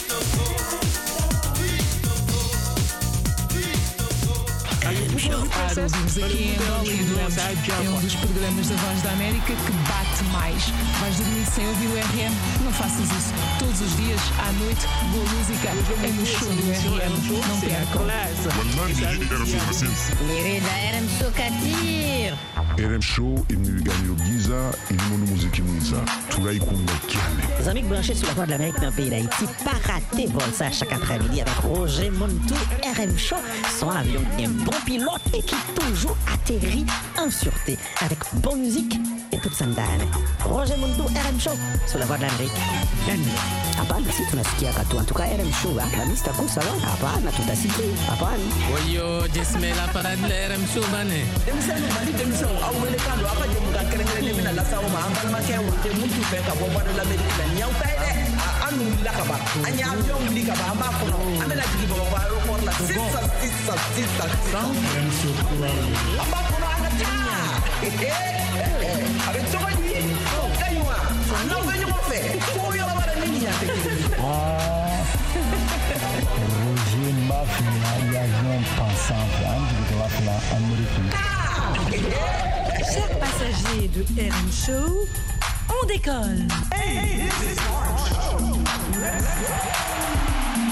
G: I am sure.
M: claro, ouvimos aqui em Angola e adoramos. É um dos programas da Voz da América que bate mais. Vais dormir sem ouvir o R M? Não faças isso. Todos os dias, à noite, boa música é no show do R M. Não percam.
F: Nirida R M Show Katir.
E: R M Show imniganyiro byiza irimo n'umuziki mwiza turayikunda cyane.
G: Les amis branchés sur la Voix de l'Amérique dans le pays d'Haïti, pas rater vol ça chaque après-midi avec Roger Montou, R M Show, son avion qui est un bon pilote et qui toujours atterrit en sûreté avec bonne musique et toute sa dame. Roger Montou, R M Show, sur la Voix de l'Amérique. Hapana, si tunasikia katu. En tout cas, R M Show, hapana, sitakosa lo. Hapana, tutasikia. Hapana.
N: Oyo, jesme la parade la R M Show bane.
O: Demisano mali demisano awele kando apa je muka kerengere mina la sawo ma ambal ma kewa te muntu fe ka bo bado la medina nyaw tay de anu la ka ba anya avion li ka ba amba ko no amela digi bo ba aéroport la sissa sissa sissa amba ko no ana ta eh eh avec to ba ni kaywa no ga ñu ko fe ko yo la ba ni nya te
P: Roger Mafia, l'avion pensant en Amérique.
Q: Chers passagers de R M Show, on décolle.
H: Hey, this is R M Show. Let's go.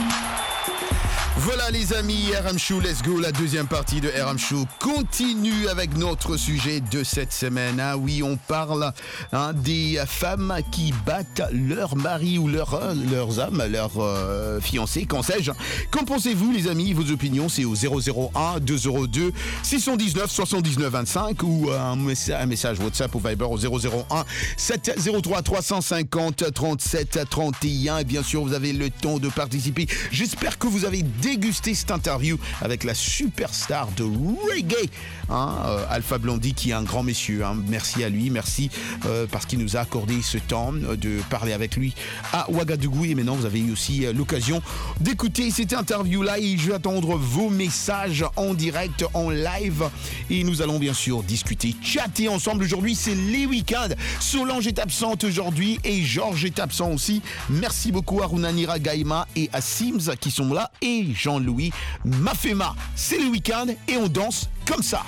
A: Voilà les amis, R M Show, let's go. La deuxième partie de R M Show continue avec notre sujet de cette semaine. Ah oui, on parle hein, des femmes qui battent leur mari ou leur, euh, leurs hommes, leurs euh, fiancés, qu'en sais-je. Qu'en pensez-vous les amis? Vos opinions, c'est au zéro zéro un deux zéro deux six cent dix-neuf soixante-dix-neuf vingt-cinq ou un message, un message WhatsApp ou Viber au zéro zéro un sept zéro trois trois cent cinquante trente-sept trente et un. Et bien sûr, vous avez le temps de participer. J'espère que vous avez dégusté cette interview avec la superstar de reggae, hein, euh, Alpha Blondy, qui est un grand monsieur. Hein. Merci à lui, merci euh, parce qu'il nous a accordé ce temps de parler avec lui à Ouagadougou. Et maintenant, vous avez eu aussi euh, l'occasion d'écouter cette interview-là. Et je vais attendre vos messages en direct, en live. Et nous allons bien sûr discuter, chatter ensemble. Aujourd'hui, c'est les week-ends. Solange est absente aujourd'hui et Georges est absent aussi. Merci beaucoup à Runanira Gaïma et à Sims qui sont là. Et Jean-Louis Mafema. C'est le week-end et on danse comme ça.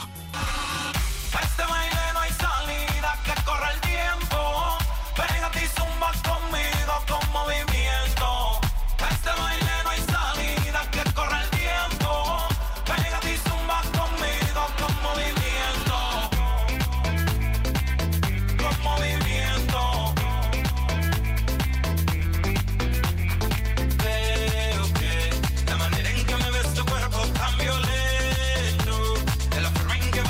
K: La manera en que me ves tu cuerpo tan violento, de la forma en que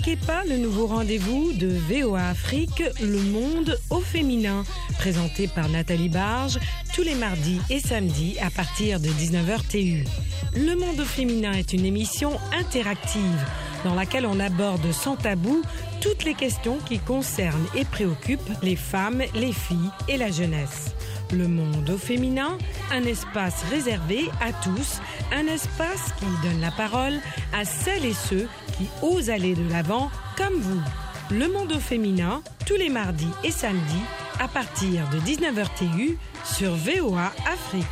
Q: manquez pas le nouveau rendez-vous de V O A Afrique, Le Monde au féminin, présenté par Nathalie Barge tous les mardis et samedis à partir de dix-neuf heures T U. Le Monde au féminin est une émission interactive dans laquelle on aborde sans tabou toutes les questions qui concernent et préoccupent les femmes, les filles et la jeunesse. Le Monde au féminin, un espace réservé à tous, un espace qui donne la parole à celles et ceux qui osent aller de l'avant comme vous. Le Monde au féminin, tous les mardis et samedis à partir de dix-neuf heures T U sur V O A Afrique.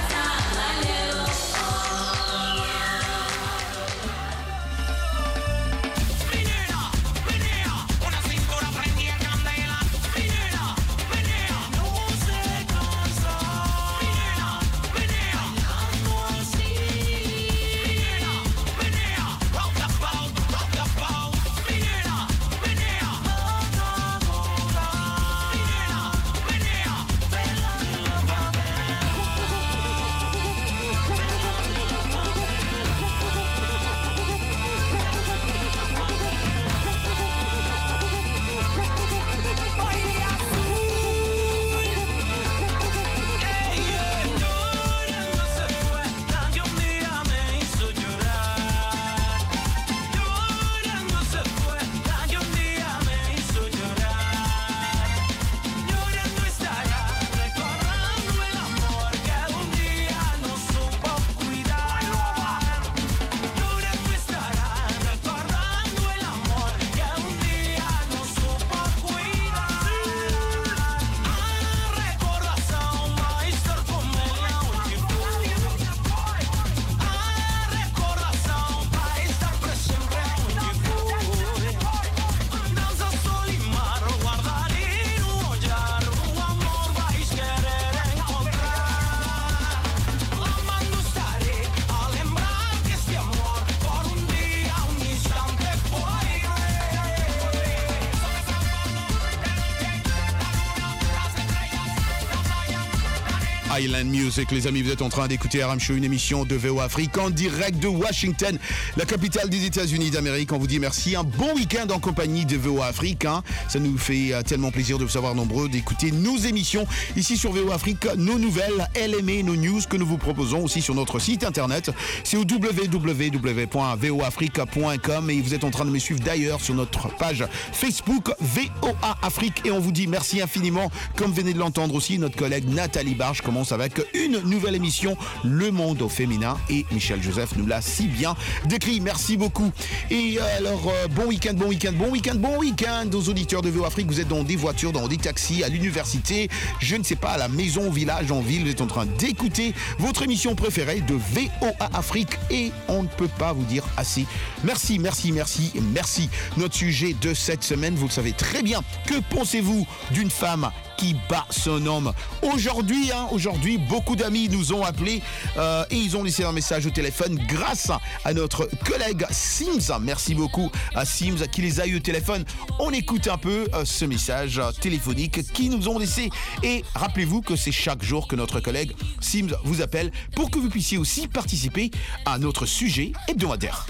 A: Island Music, les amis, vous êtes en train d'écouter R M Show, une émission de V O A Afrique en direct de Washington, la capitale des États-Unis d'Amérique. On vous dit merci, un bon week-end en compagnie de V O A Afrique. Hein. Ça nous fait euh, tellement plaisir de vous savoir nombreux, d'écouter nos émissions ici sur V O A Afrique, nos nouvelles, L M A, nos news que nous vous proposons aussi sur notre site internet. C'est au w w w point v o afrique point com et vous êtes en train de me suivre d'ailleurs sur notre page Facebook V O A Afrique et on vous dit merci infiniment. Comme vous venez de l'entendre aussi, notre collègue Nathalie Barge commence avec une nouvelle émission, Le Monde au féminin, et Michel Joseph nous l'a si bien décrit. Merci beaucoup. Et alors, euh, bon week-end, bon week-end, bon week-end, bon week-end aux auditeurs de V O A Afrique. Vous êtes dans des voitures, dans des taxis, à l'université, je ne sais pas, à la maison, au village, en ville. Vous êtes en train d'écouter votre émission préférée de V O A Afrique et on ne peut pas vous dire assez. Merci, merci, merci, merci. Notre sujet de cette semaine, vous le savez très bien. Que pensez-vous d'une femme qui bat son homme? Aujourd'hui, hein, aujourd'hui, beaucoup d'amis nous ont appelés euh, et ils ont laissé un message au téléphone grâce à notre collègue Sims. Merci beaucoup à Sims qui les a eu au téléphone. On écoute un peu euh, ce message euh, téléphonique qu'ils nous ont laissé. Et rappelez-vous que c'est chaque jour que notre collègue Sims vous appelle pour que vous puissiez aussi participer à notre sujet hebdomadaire.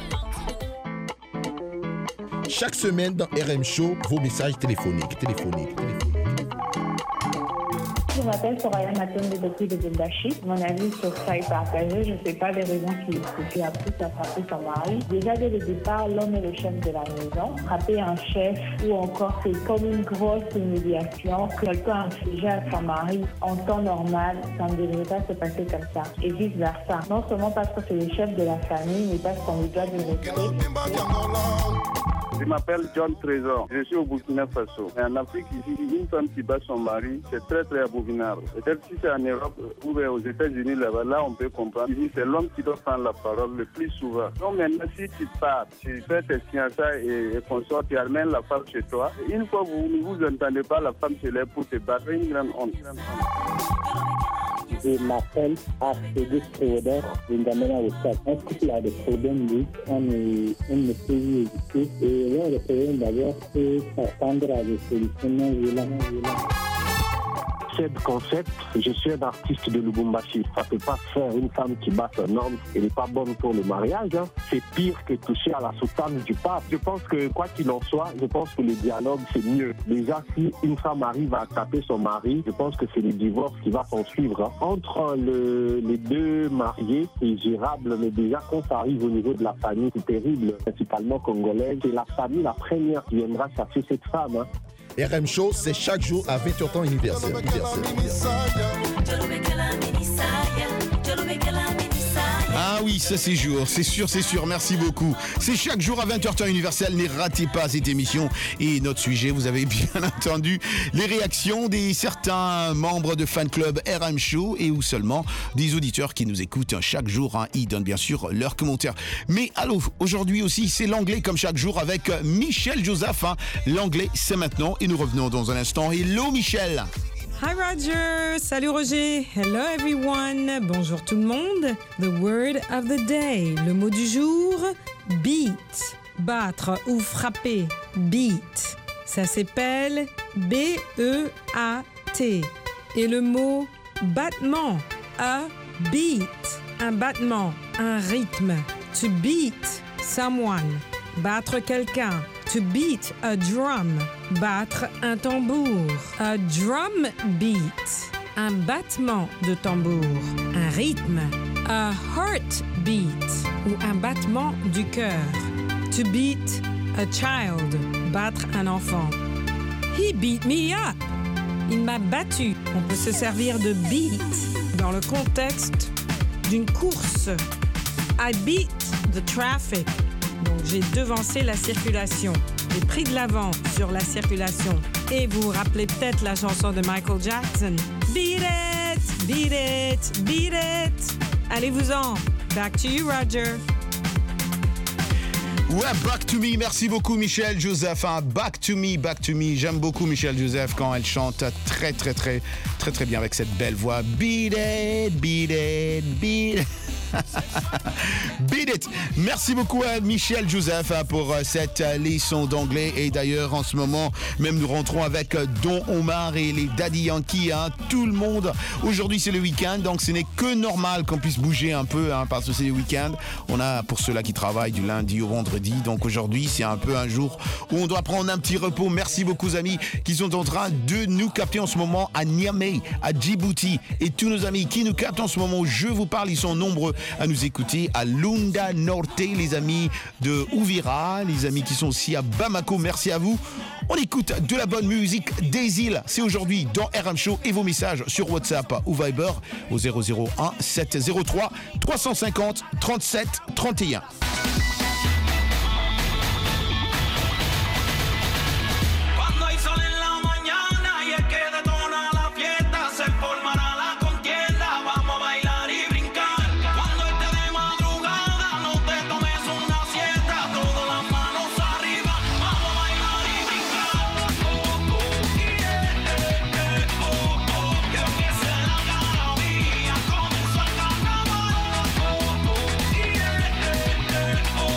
R: Chaque semaine dans R M Show, vos messages téléphoniques, téléphoniques, téléphoniques.
S: Je m'appelle Soraya Matonde depuis le Beldachi. Mon avis sur ça est partagé. Je ne sais pas les raisons qui qui a poussé à frapper son mari. Déjà dès le départ, l'homme est le chef de la maison. Frapper un chef ou encore c'est comme une grosse humiliation que quelqu'un inflige à son mari en temps normal. Ça ne devrait pas se passer comme ça. Et vice versa. Non seulement parce que c'est le chef de la famille, mais parce qu'on lui doit du respect.
T: Je m'appelle John Trésor, je suis au Burkina Faso. Et en Afrique, ici, une femme qui bat son mari, c'est très très abominable. Peut-être si c'est en Europe ou aux États-Unis, là-bas, là on peut comprendre. Ici, c'est l'homme qui doit prendre la parole le plus souvent. Donc maintenant, si tu pars, tu fais tes fiançailles et, et consorts, tu amènes la femme chez toi. Une fois vous ne vous entendez pas, la femme se lève pour te battre, une grande honte.
U: Je m'appelle Archédis Théodore de N'Djamena au Tchad. Est-ce qu'il y a des problèmes, oui, on ne, on ne peut y éviter. Et là, le problème d'abord, c'est s'attendre à des solutions non violentes.
D: sad concept. Je suis un artiste de Lubumbashi. Ça ne peut pas faire une femme qui bat un homme. Elle n'est pas bonne pour le mariage. Hein. C'est pire que toucher à la soutane du pape. Je pense que, quoi qu'il en soit, je pense que le dialogue, c'est mieux. Déjà, si une femme arrive à taper son mari, je pense que c'est le divorce qui va s'en suivre. Hein. Entre le, les deux mariés, c'est gérable. Mais déjà, quand ça arrive au niveau de la famille, c'est terrible. Principalement congolaise. C'est la famille la première qui viendra chercher cette femme. Hein.
R: R M Show, c'est chaque jour à vingt heures temps universel. universel, universel.
A: Ah oui, ça c'est jour, c'est sûr, c'est sûr, merci beaucoup. C'est chaque jour à vingt heures temps universel, ne ratez pas cette émission. Et notre sujet, vous avez bien entendu les réactions des certains membres de fan club R M Show et ou seulement des auditeurs qui nous écoutent chaque jour. Hein. Ils donnent bien sûr leurs commentaires. Mais allô, aujourd'hui aussi, c'est l'anglais comme chaque jour avec Michel Joseph. Hein. L'anglais, c'est maintenant et nous revenons dans un instant. Hello Michel.
Q: Hi Roger, salut Roger, hello everyone, bonjour tout le monde. The word of the day, le mot du jour, beat, battre ou frapper, beat. Ça s'appelle B E A T. Et le mot battement, a beat, un battement, un rythme. To beat someone, battre quelqu'un. To beat a drum, battre un tambour. A drum beat, un battement de tambour, un rythme. A heartbeat, ou un battement du cœur. To beat a child, battre un enfant. He beat me up, il m'a battu. On peut se servir de beat dans le contexte d'une course. I beat the traffic. Donc j'ai devancé la circulation. J'ai pris de l'avant sur la circulation. Et vous vous rappelez peut-être la chanson de Michael Jackson. Beat it, beat it, beat it. Allez-vous-en. Back to you, Roger.
A: Ouais, back to me, merci beaucoup Michel Joseph. Hein. Back to me, back to me. J'aime beaucoup Michel Joseph quand elle chante très très très très très bien avec cette belle voix. Beat it, beat it, beat it. Beat it. Merci beaucoup à Michel Joseph pour cette leçon d'anglais. Et d'ailleurs, en ce moment, même nous rentrons avec Don Omar et les Daddy Yankee. Hein. Tout le monde. Aujourd'hui, c'est le week-end, donc ce n'est que normal qu'on puisse bouger un peu, hein, parce que c'est le week-end. On a pour ceux-là qui travaillent du lundi au vendredi. Donc aujourd'hui, c'est un peu un jour où on doit prendre un petit repos. Merci beaucoup, amis, qui sont en train de nous capter en ce moment à Niamey, à Djibouti. Et tous nos amis qui nous captent en ce moment où je vous parle, ils sont nombreux à nous écouter à Lunda Norte, les amis de Ouvira, les amis qui sont aussi à Bamako, merci à vous. On écoute de la bonne musique des îles, c'est aujourd'hui dans R M Show et vos messages sur WhatsApp ou Viber au zéro zéro un sept zéro trois trois cent cinquante trente-sept trente et un.
K: Oh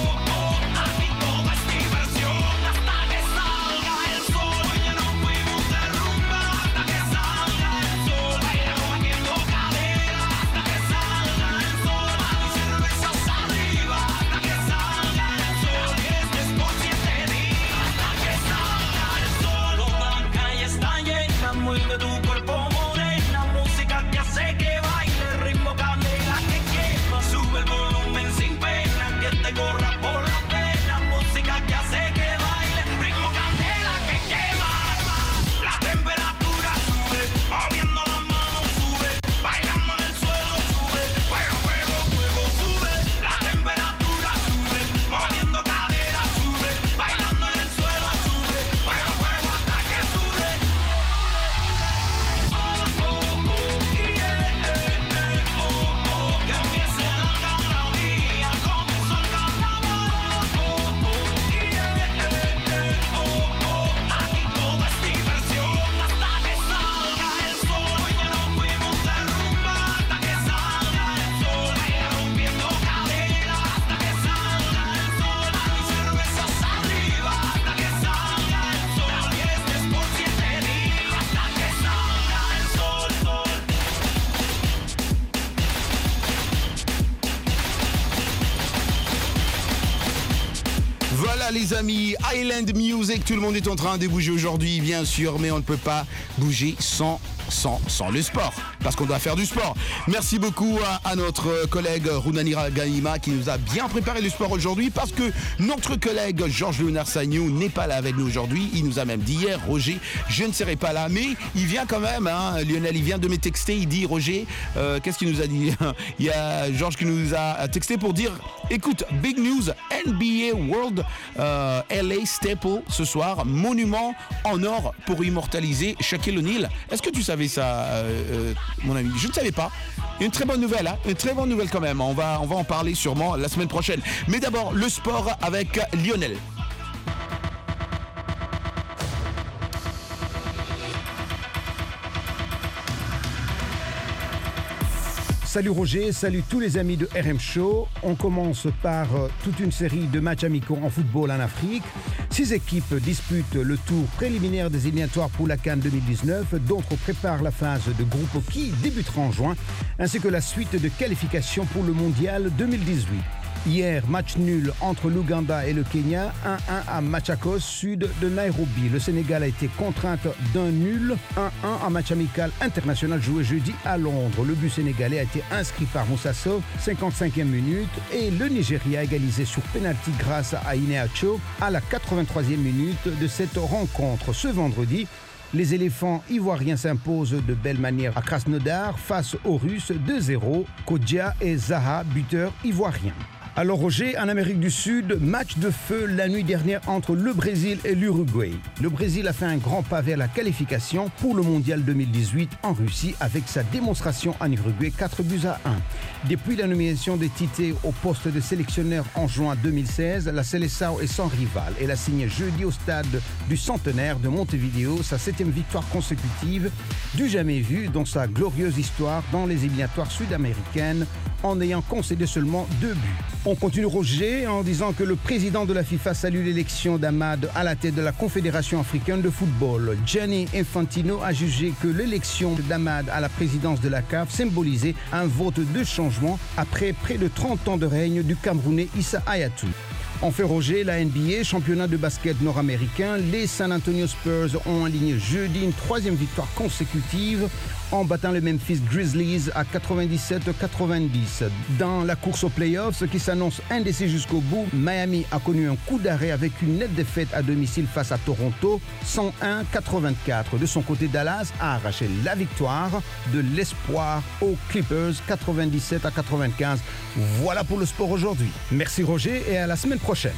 A: Voilà les amis, Island Music, tout le monde est en train de bouger aujourd'hui, bien sûr, mais on ne peut pas bouger sans, sans, sans le sport, parce qu'on doit faire du sport. Merci beaucoup à, à notre collègue Runanira Gaïma qui nous a bien préparé le sport aujourd'hui, parce que notre collègue Georges Léonard Sagnou n'est pas là avec nous aujourd'hui. Il nous a même dit hier, Roger, je ne serai pas là, mais il vient quand même, hein, Lionel, il vient de me texter, il dit, Roger, euh, qu'est-ce qu'il nous a dit? Il y a Georges qui nous a texté pour dire, écoute, big news, N B A World euh, L A Staple ce soir, monument en or pour immortaliser Shaquille O'Neal. Est-ce que tu savais ça, euh, euh, mon ami? Je ne savais pas. Une très bonne nouvelle, hein, une très bonne nouvelle quand même. On va, on va en parler sûrement la semaine prochaine. Mais d'abord, le sport avec Lionel.
B: Salut Roger, salut tous les amis de R M Show. On commence par euh, toute une série de matchs amicaux en football en Afrique. Six équipes disputent le tour préliminaire des éliminatoires pour la CAN deux mille dix-neuf. D'autres préparent la phase de groupe qui débutera en juin, ainsi que la suite de qualification pour le mondial deux mille dix-huit. Hier, match nul entre l'Ouganda et le Kenya, un un à Machakos, sud de Nairobi. Le Sénégal a été contrainte d'un nul, un un en match amical international joué jeudi à Londres. Le but sénégalais a été inscrit par Moussa Sow, cinquante-cinquième minute, et le Nigeria a égalisé sur pénalty grâce à Ineacho à la quatre-vingt-troisième minute de cette rencontre. Ce vendredi, les éléphants ivoiriens s'imposent de belle manière à Krasnodar face aux Russes deux zéro. Kodja et Zaha, buteurs ivoiriens. Alors Roger, en Amérique du Sud, match de feu la nuit dernière entre le Brésil et l'Uruguay. Le Brésil a fait un grand pas vers la qualification pour le mondial deux mille dix-huit en Russie avec sa démonstration en Uruguay quatre buts à un. Depuis la nomination de Tite au poste de sélectionneur en juin deux mille seize, la Seleção est sans rival. Elle a signé jeudi au stade du Centenaire de Montevideo sa septième victoire consécutive du jamais vu dans sa glorieuse histoire dans les éliminatoires sud-américaines en ayant concédé seulement deux buts. On continue Roger en disant que le président de la FIFA salue l'élection d'Ahmad à la tête de la Confédération africaine de football. Gianni Infantino a jugé que l'élection d'Ahmad à la présidence de la C A F symbolisait un vote de changement après près de trente ans de règne du Camerounais Issa Hayatou. En fait Roger, la N B A, championnat de basket nord-américain, les San Antonio Spurs ont aligné jeudi une troisième victoire consécutive en battant les Memphis Grizzlies à quatre-vingt-dix-sept à quatre-vingt-dix. Dans la course aux playoffs qui s'annonce indécis jusqu'au bout, Miami a connu un coup d'arrêt avec une nette défaite à domicile face à Toronto, cent un à quatre-vingt-quatre. De son côté, Dallas a arraché la victoire de l'espoir aux Clippers, quatre-vingt-dix-sept à quatre-vingt-quinze. Voilà pour le sport aujourd'hui. Merci Roger et à la semaine prochaine.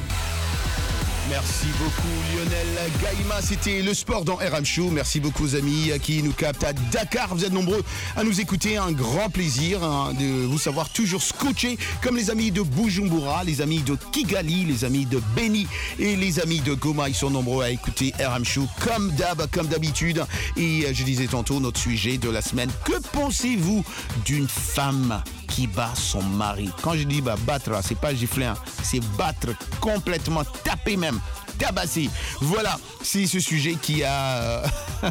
A: Merci beaucoup Lionel Gaïma, c'était le sport dans R M Show. Merci beaucoup aux amis qui nous captent à Dakar. Vous êtes nombreux à nous écouter, un grand plaisir hein, de vous savoir toujours scotché comme les amis de Bujumbura, les amis de Kigali, les amis de Beni et les amis de Goma. Ils sont nombreux à écouter R M Show comme d'hab, comme d'habitude. Et je disais tantôt notre sujet de la semaine. Que pensez-vous d'une femme qui bat son mari? Quand je dis bah, battre, c'est pas gifler, hein, c'est battre complètement, taper même, tabasser. Voilà, c'est ce sujet qui a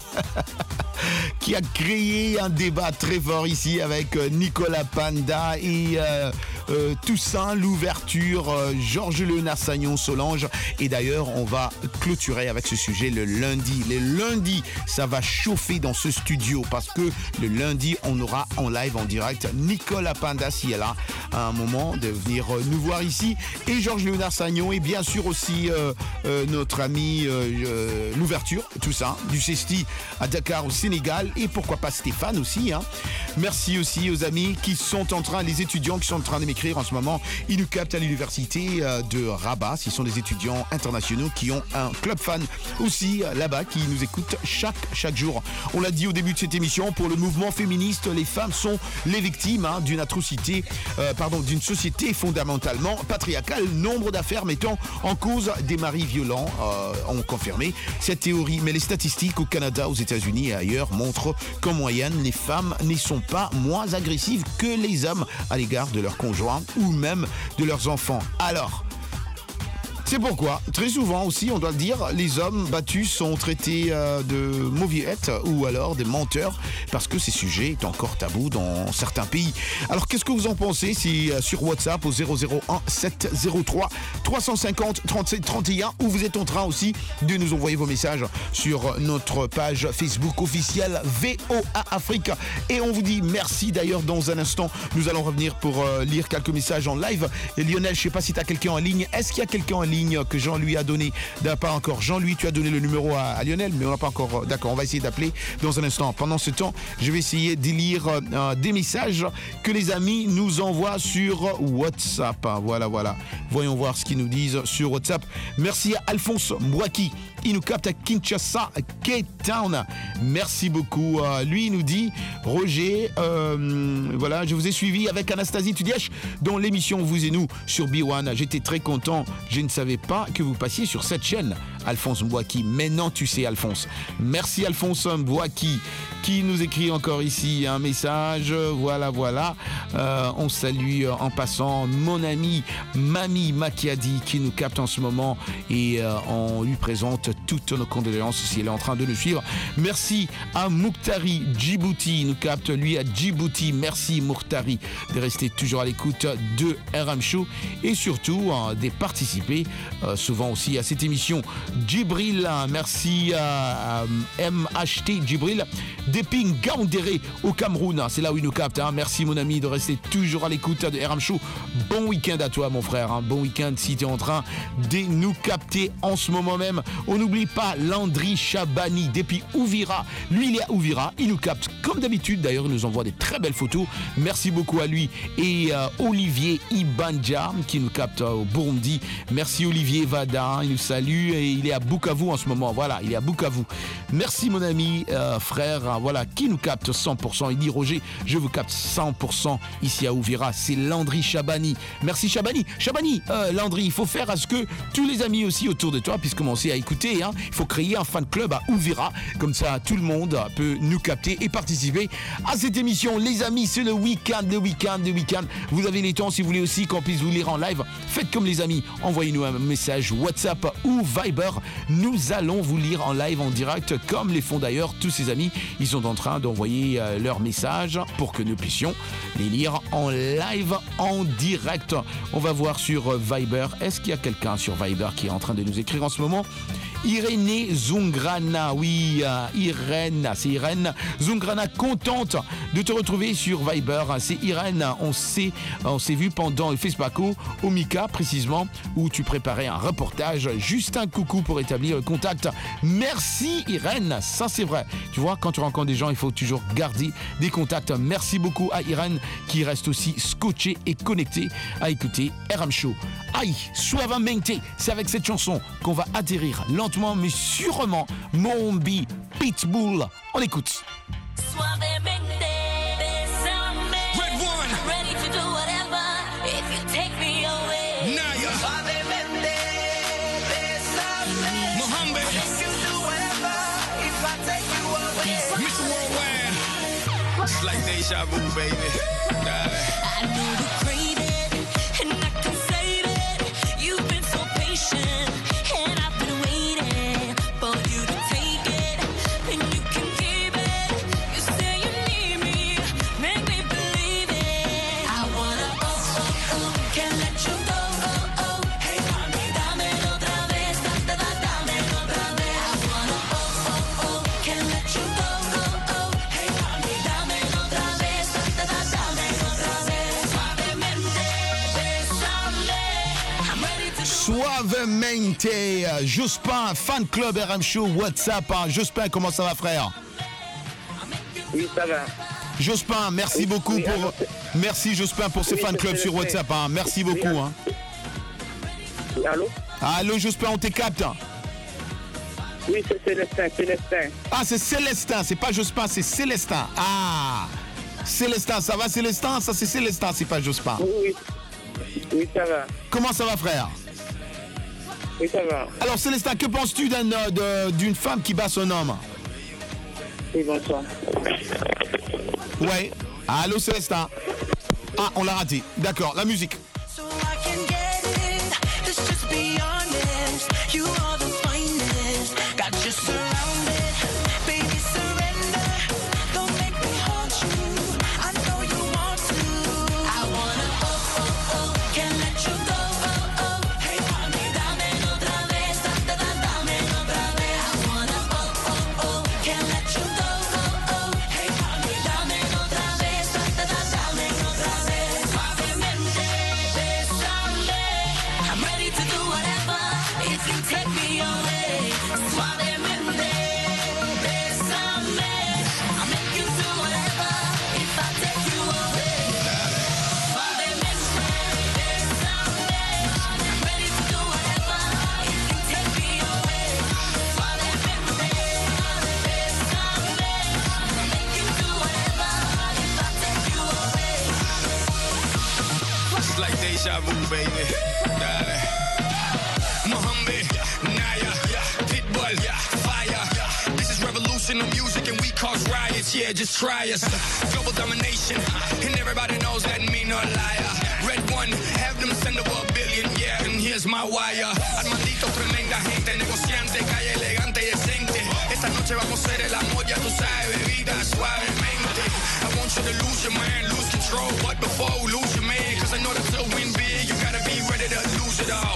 A: qui a créé un débat très fort ici avec Nicolas Panda et euh, euh, Toussaint Louverture, euh, Georges Léonard Sagnon, Solange. Et d'ailleurs, on va clôturer avec ce sujet le lundi. Les lundis, ça va chauffer dans ce studio parce que le lundi, on aura en live, en direct, Nicolas Panda, si elle a un moment de venir nous voir ici, et Georges Léonard Sagnon, et bien sûr aussi euh, euh, notre ami euh, euh, Louverture, Toussaint, du Cesti à Dakar au Sénégal, et pourquoi pas Stéphane aussi. Hein. Merci aussi aux amis qui sont en train, les étudiants qui sont en train de m'écrire en ce moment. Ils nous captent à l'université de Rabat. Ce sont des étudiants internationaux qui ont un club fan aussi là-bas qui nous écoutent chaque, chaque jour. On l'a dit au début de cette émission, pour le mouvement féministe, les femmes sont les victimes hein, d'une atrocité, euh, pardon, d'une société fondamentalement patriarcale. Nombre d'affaires mettant en cause des maris violents euh, ont confirmé cette théorie. Mais les statistiques au Canada, aux États-Unis et ailleurs montrent qu'en moyenne, les femmes ne sont pas moins agressives que les hommes à l'égard de leurs conjoints ou même de leurs enfants. Alors, C'est pourquoi, très souvent aussi, on doit le dire, les hommes battus sont traités euh, de mauviettes ou alors des menteurs parce que ces sujets sont encore tabous dans certains pays. Alors qu'est-ce que vous en pensez si euh, sur WhatsApp au zéro zéro un sept zéro trois trois cent cinquante trente-sept trente et un ou vous êtes en train aussi de nous envoyer vos messages sur notre page Facebook officielle V O A Afrique. Et on vous dit merci d'ailleurs dans un instant. Nous allons revenir pour euh, lire quelques messages en live. Et Lionel, je ne sais pas si tu as quelqu'un en ligne. Est-ce qu'il y a quelqu'un en ligne que Jean lui a donné? Pas encore. Jean-Louis, tu as donné le numéro à, à Lionel, mais on n'a pas encore. D'accord, on va essayer d'appeler dans un instant. Pendant ce temps, je vais essayer de lire euh, des messages que les amis nous envoient sur WhatsApp. Voilà, voilà. Voyons voir ce qu'ils nous disent sur WhatsApp. Merci à Alphonse Mbouaki. Il nous capte à Kinshasa, Cape Town. Merci beaucoup. Euh, lui, il nous dit, Roger, euh, voilà, je vous ai suivi avec Anastasie Tudièche dans l'émission Vous et Nous sur B un. J'étais très content. Je ne savais pas que vous passiez sur cette chaîne. Alphonse Mbouaki. Maintenant, tu sais, Alphonse. Merci, Alphonse Mbouaki, qui nous écrit encore ici un message. Voilà, voilà. Euh, on salue en passant mon ami Mami Makiadi qui nous capte en ce moment et euh, on lui présente toutes nos condoléances si elle est en train de nous suivre. Merci à Mouktari Djibouti. Il nous capte, lui, à Djibouti. Merci, Mouktari, de rester toujours à l'écoute de R M Show et surtout euh, de participer euh, souvent aussi à cette émission. Djibril, merci à, à M H T Djibril depuis Ngaoundéré au Cameroun. C'est là où il nous capte. Hein. Merci, mon ami, de rester toujours à l'écoute de R M Show. Bon week-end à toi, mon frère. Hein. Bon week-end si tu es en train de nous capter en ce moment même. On n'oublie pas Landry Chabani depuis Ouvira. Lui, il est à Ouvira. Il nous capte comme d'habitude. D'ailleurs, il nous envoie des très belles photos. Merci beaucoup à lui. Et euh, Olivier Ibanja qui nous capte au Burundi. Merci, Olivier Vada. Il nous salue et il est à Bukavu en ce moment. Voilà, il est à Bukavu. Merci, mon ami, euh, frère. Voilà, qui nous capte cent pour cent. Il dit, Roger, je vous capte cent pour cent ici à Ouvira. C'est Landry Chabani. Merci, Chabani. Chabani, euh, Landry, il faut faire à ce que tous les amis aussi autour de toi puissent commencer à écouter. Hein. Il faut créer un fan club à Ouvira. Comme ça, tout le monde peut nous capter et participer à cette émission. Les amis, c'est le week-end, le week-end, le week-end. Vous avez les temps, si vous voulez aussi qu'on puisse vous lire en live. Faites comme les amis. Envoyez-nous un message WhatsApp ou Viber. Nous allons vous lire en live, en direct, comme les font d'ailleurs tous ces amis. Ils sont en train d'envoyer euh, leurs messages pour que nous puissions les lire en live, en direct. On va voir sur Viber. Est-ce qu'il y a quelqu'un sur Viber qui est en train de nous écrire en ce moment? Irénée Zungrana, oui, euh, Irène, c'est Irène Zungrana, contente de te retrouver sur Viber. C'est Irène, on s'est, on s'est vu pendant le FESPACO au Mika précisément, où tu préparais un reportage. Juste un coucou pour établir le contact. Merci Irène, ça c'est vrai. Tu vois, quand tu rencontres des gens, il faut toujours garder des contacts. Merci beaucoup à Irène qui reste aussi scotché et connecté à écouter R M Show. Aïe, Suavemente, c'est avec cette chanson qu'on va atterrir lentement mais sûrement Mombi Pitbull. On écoute.
K: It's like deja vu, baby. I know the craving, and I can save it. You've been so patient, and I've been waiting for you to take it, and you can keep it. You say you need me, make me believe it. I wanna oh oh oh, can't let you go oh oh. Hey mami, dámelo otra vez, da da dámelo otra vez. I wanna oh oh oh, can't let you go oh oh. Hey mami, dámelo otra vez, da da dámelo otra vez. Suavemente, bésame. I'm ready to
A: Suavemente, Jospin, fan club R M Show, WhatsApp. Hein. Jospin, comment ça va, frère?
U: Oui, ça va.
A: Jospin, merci
U: Oui,
A: beaucoup
U: oui,
A: pour.
U: alors,
A: Merci Jospin pour ces
U: oui,
A: fan
U: c'est
A: clubs sur
U: Célestin.
A: WhatsApp. Hein. Merci
U: Oui,
A: beaucoup.
U: allô.
A: Hein.
U: Oui, allô?
A: Allô Jospin, on t'écapte.
U: Oui, c'est Célestin, Célestin.
A: Ah, c'est Célestin, c'est pas Jospin, c'est Célestin. Ah, Célestin, ça va Célestin? Ça c'est Célestin, c'est pas Jospin.
U: Oui, oui. Oui, ça va.
A: Comment ça va, frère?
U: Oui, ça va.
A: Alors Célestin, que penses-tu d'un, euh, de- d'une femme qui bat son homme?
U: Oui, bonsoir.
A: Ouais. Allô Célestin. Ah, on l'a raté. D'accord, la musique.
K: so I can get it. Let's just be honest. You are the finest, got you surrounded. Baby, surrender. Don't make me haunt you. I know you want to. I wanna oh oh oh, can't let you go oh oh. Hey mami, dame otra vez, da da da, dame otra vez. I wanna oh oh oh, can't let you go oh oh. Hey mami, dame otra vez, da da da, dame otra vez. Suavemente, bésame. I'm ready to do whatever if you take me away. Suavemente, bésame. I'll make you do whatever if I take you away. Suavemente, bésame. I'm ready to do whatever if you take me away. Suavemente, bésame. I'll make you do whatever if I take you away.
C: It's like deja vu, baby. Dale. Mohammed, Naya, Pitbull, Fire. This is revolution of music and we cause riots. Yeah, just try us. Global domination, and everybody knows that me no liar. Red one, have them send over a billion, yeah, and here's my wire. Armandito, tremenda gente, negociante, calle elegante y decente. Esta noche vamos a hacer el amor, ya tú sabes, bebida suavemente. I want you to lose your mind, lose control, but before you lose your man, cause I know that to win big, you gotta be ready to lose it all.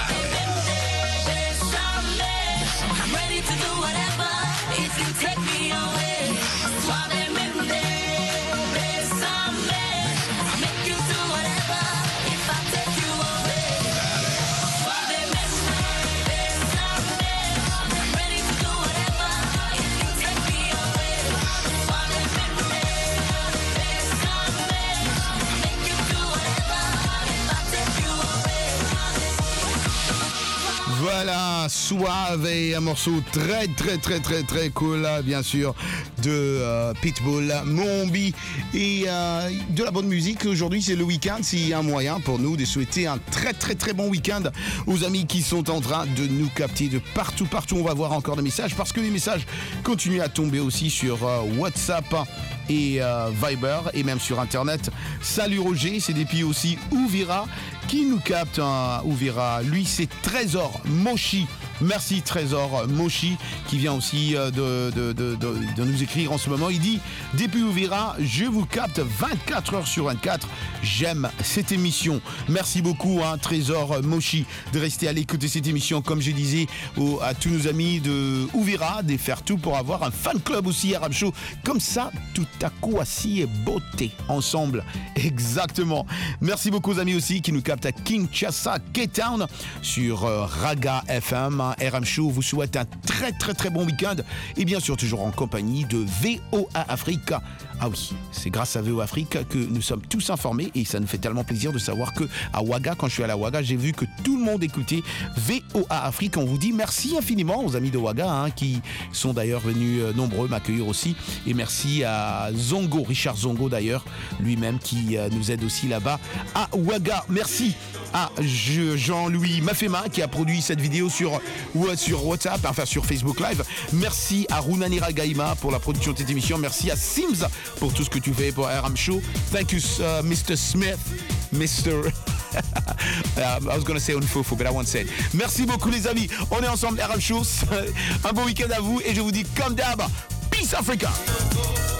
K: I'm ready to do whatever if you take me away. Suavemente, bésame. I'll make you do whatever if I take you away. Suavemente, bésame. I'm ready to do whatever if you take me away. Suavemente, bésame. I'll make you do whatever if I take you away.
A: Voilà, Suave, et un morceau très très très très très cool, là, bien sûr, de euh, Pitbull, Mombi, et euh, de la bonne musique. Aujourd'hui, c'est le week-end, c'est un moyen pour nous de souhaiter un très très très bon week-end aux amis qui sont en train de nous capter de partout, partout. On va voir encore des messages, parce que les messages continuent à tomber aussi sur euh, WhatsApp et euh, Viber, et même sur Internet. Salut Roger, c'est depuis aussi Ouvira qui nous capte. Hein, Ouvira, lui c'est Trésor Moshi. Merci Trésor Moshi qui vient aussi de, de, de, de, de nous écrire en ce moment. Il dit: depuis Ouvira, je vous capte vingt-quatre heures sur vingt-quatre. J'aime cette émission. Merci beaucoup hein, Trésor Moshi de rester à l'écoute de cette émission. Comme je disais aux, à tous nos amis de Ouvira, de faire tout pour avoir un fan club aussi Arab Show. Comme ça, tout à coup assis et beauté ensemble. Exactement. Merci beaucoup aux amis aussi qui nous captent à Kinshasa, K-Town sur euh, Raga F M. R M Show vous souhaite un très très très bon week-end et bien sûr toujours en compagnie de V O A Afrique. Ah oui, c'est grâce à V O A Afrique que nous sommes tous informés et ça nous fait tellement plaisir de savoir que à Ouaga, quand je suis à la Ouaga, j'ai vu que tout le monde écoutait V O A Afrique. On vous dit merci infiniment aux amis de Ouaga hein, qui sont d'ailleurs venus euh, nombreux m'accueillir aussi, et merci à Zongo, Richard Zongo d'ailleurs, lui-même qui euh, nous aide aussi là-bas à Ouaga. Merci à Jean-Louis Mafema qui a produit cette vidéo sur, sur WhatsApp, enfin sur Facebook Live. Merci à Runanira Gaïma pour la production de cette émission. Merci à Sims pour tout ce que tu fais pour R M Show. Thank you, uh, mister Smith. mister I was going to say Unfofo, but I won't say it. Merci beaucoup les amis. On est ensemble, R M Show. Un bon week-end à vous et je vous dis comme d'hab, Peace Africa.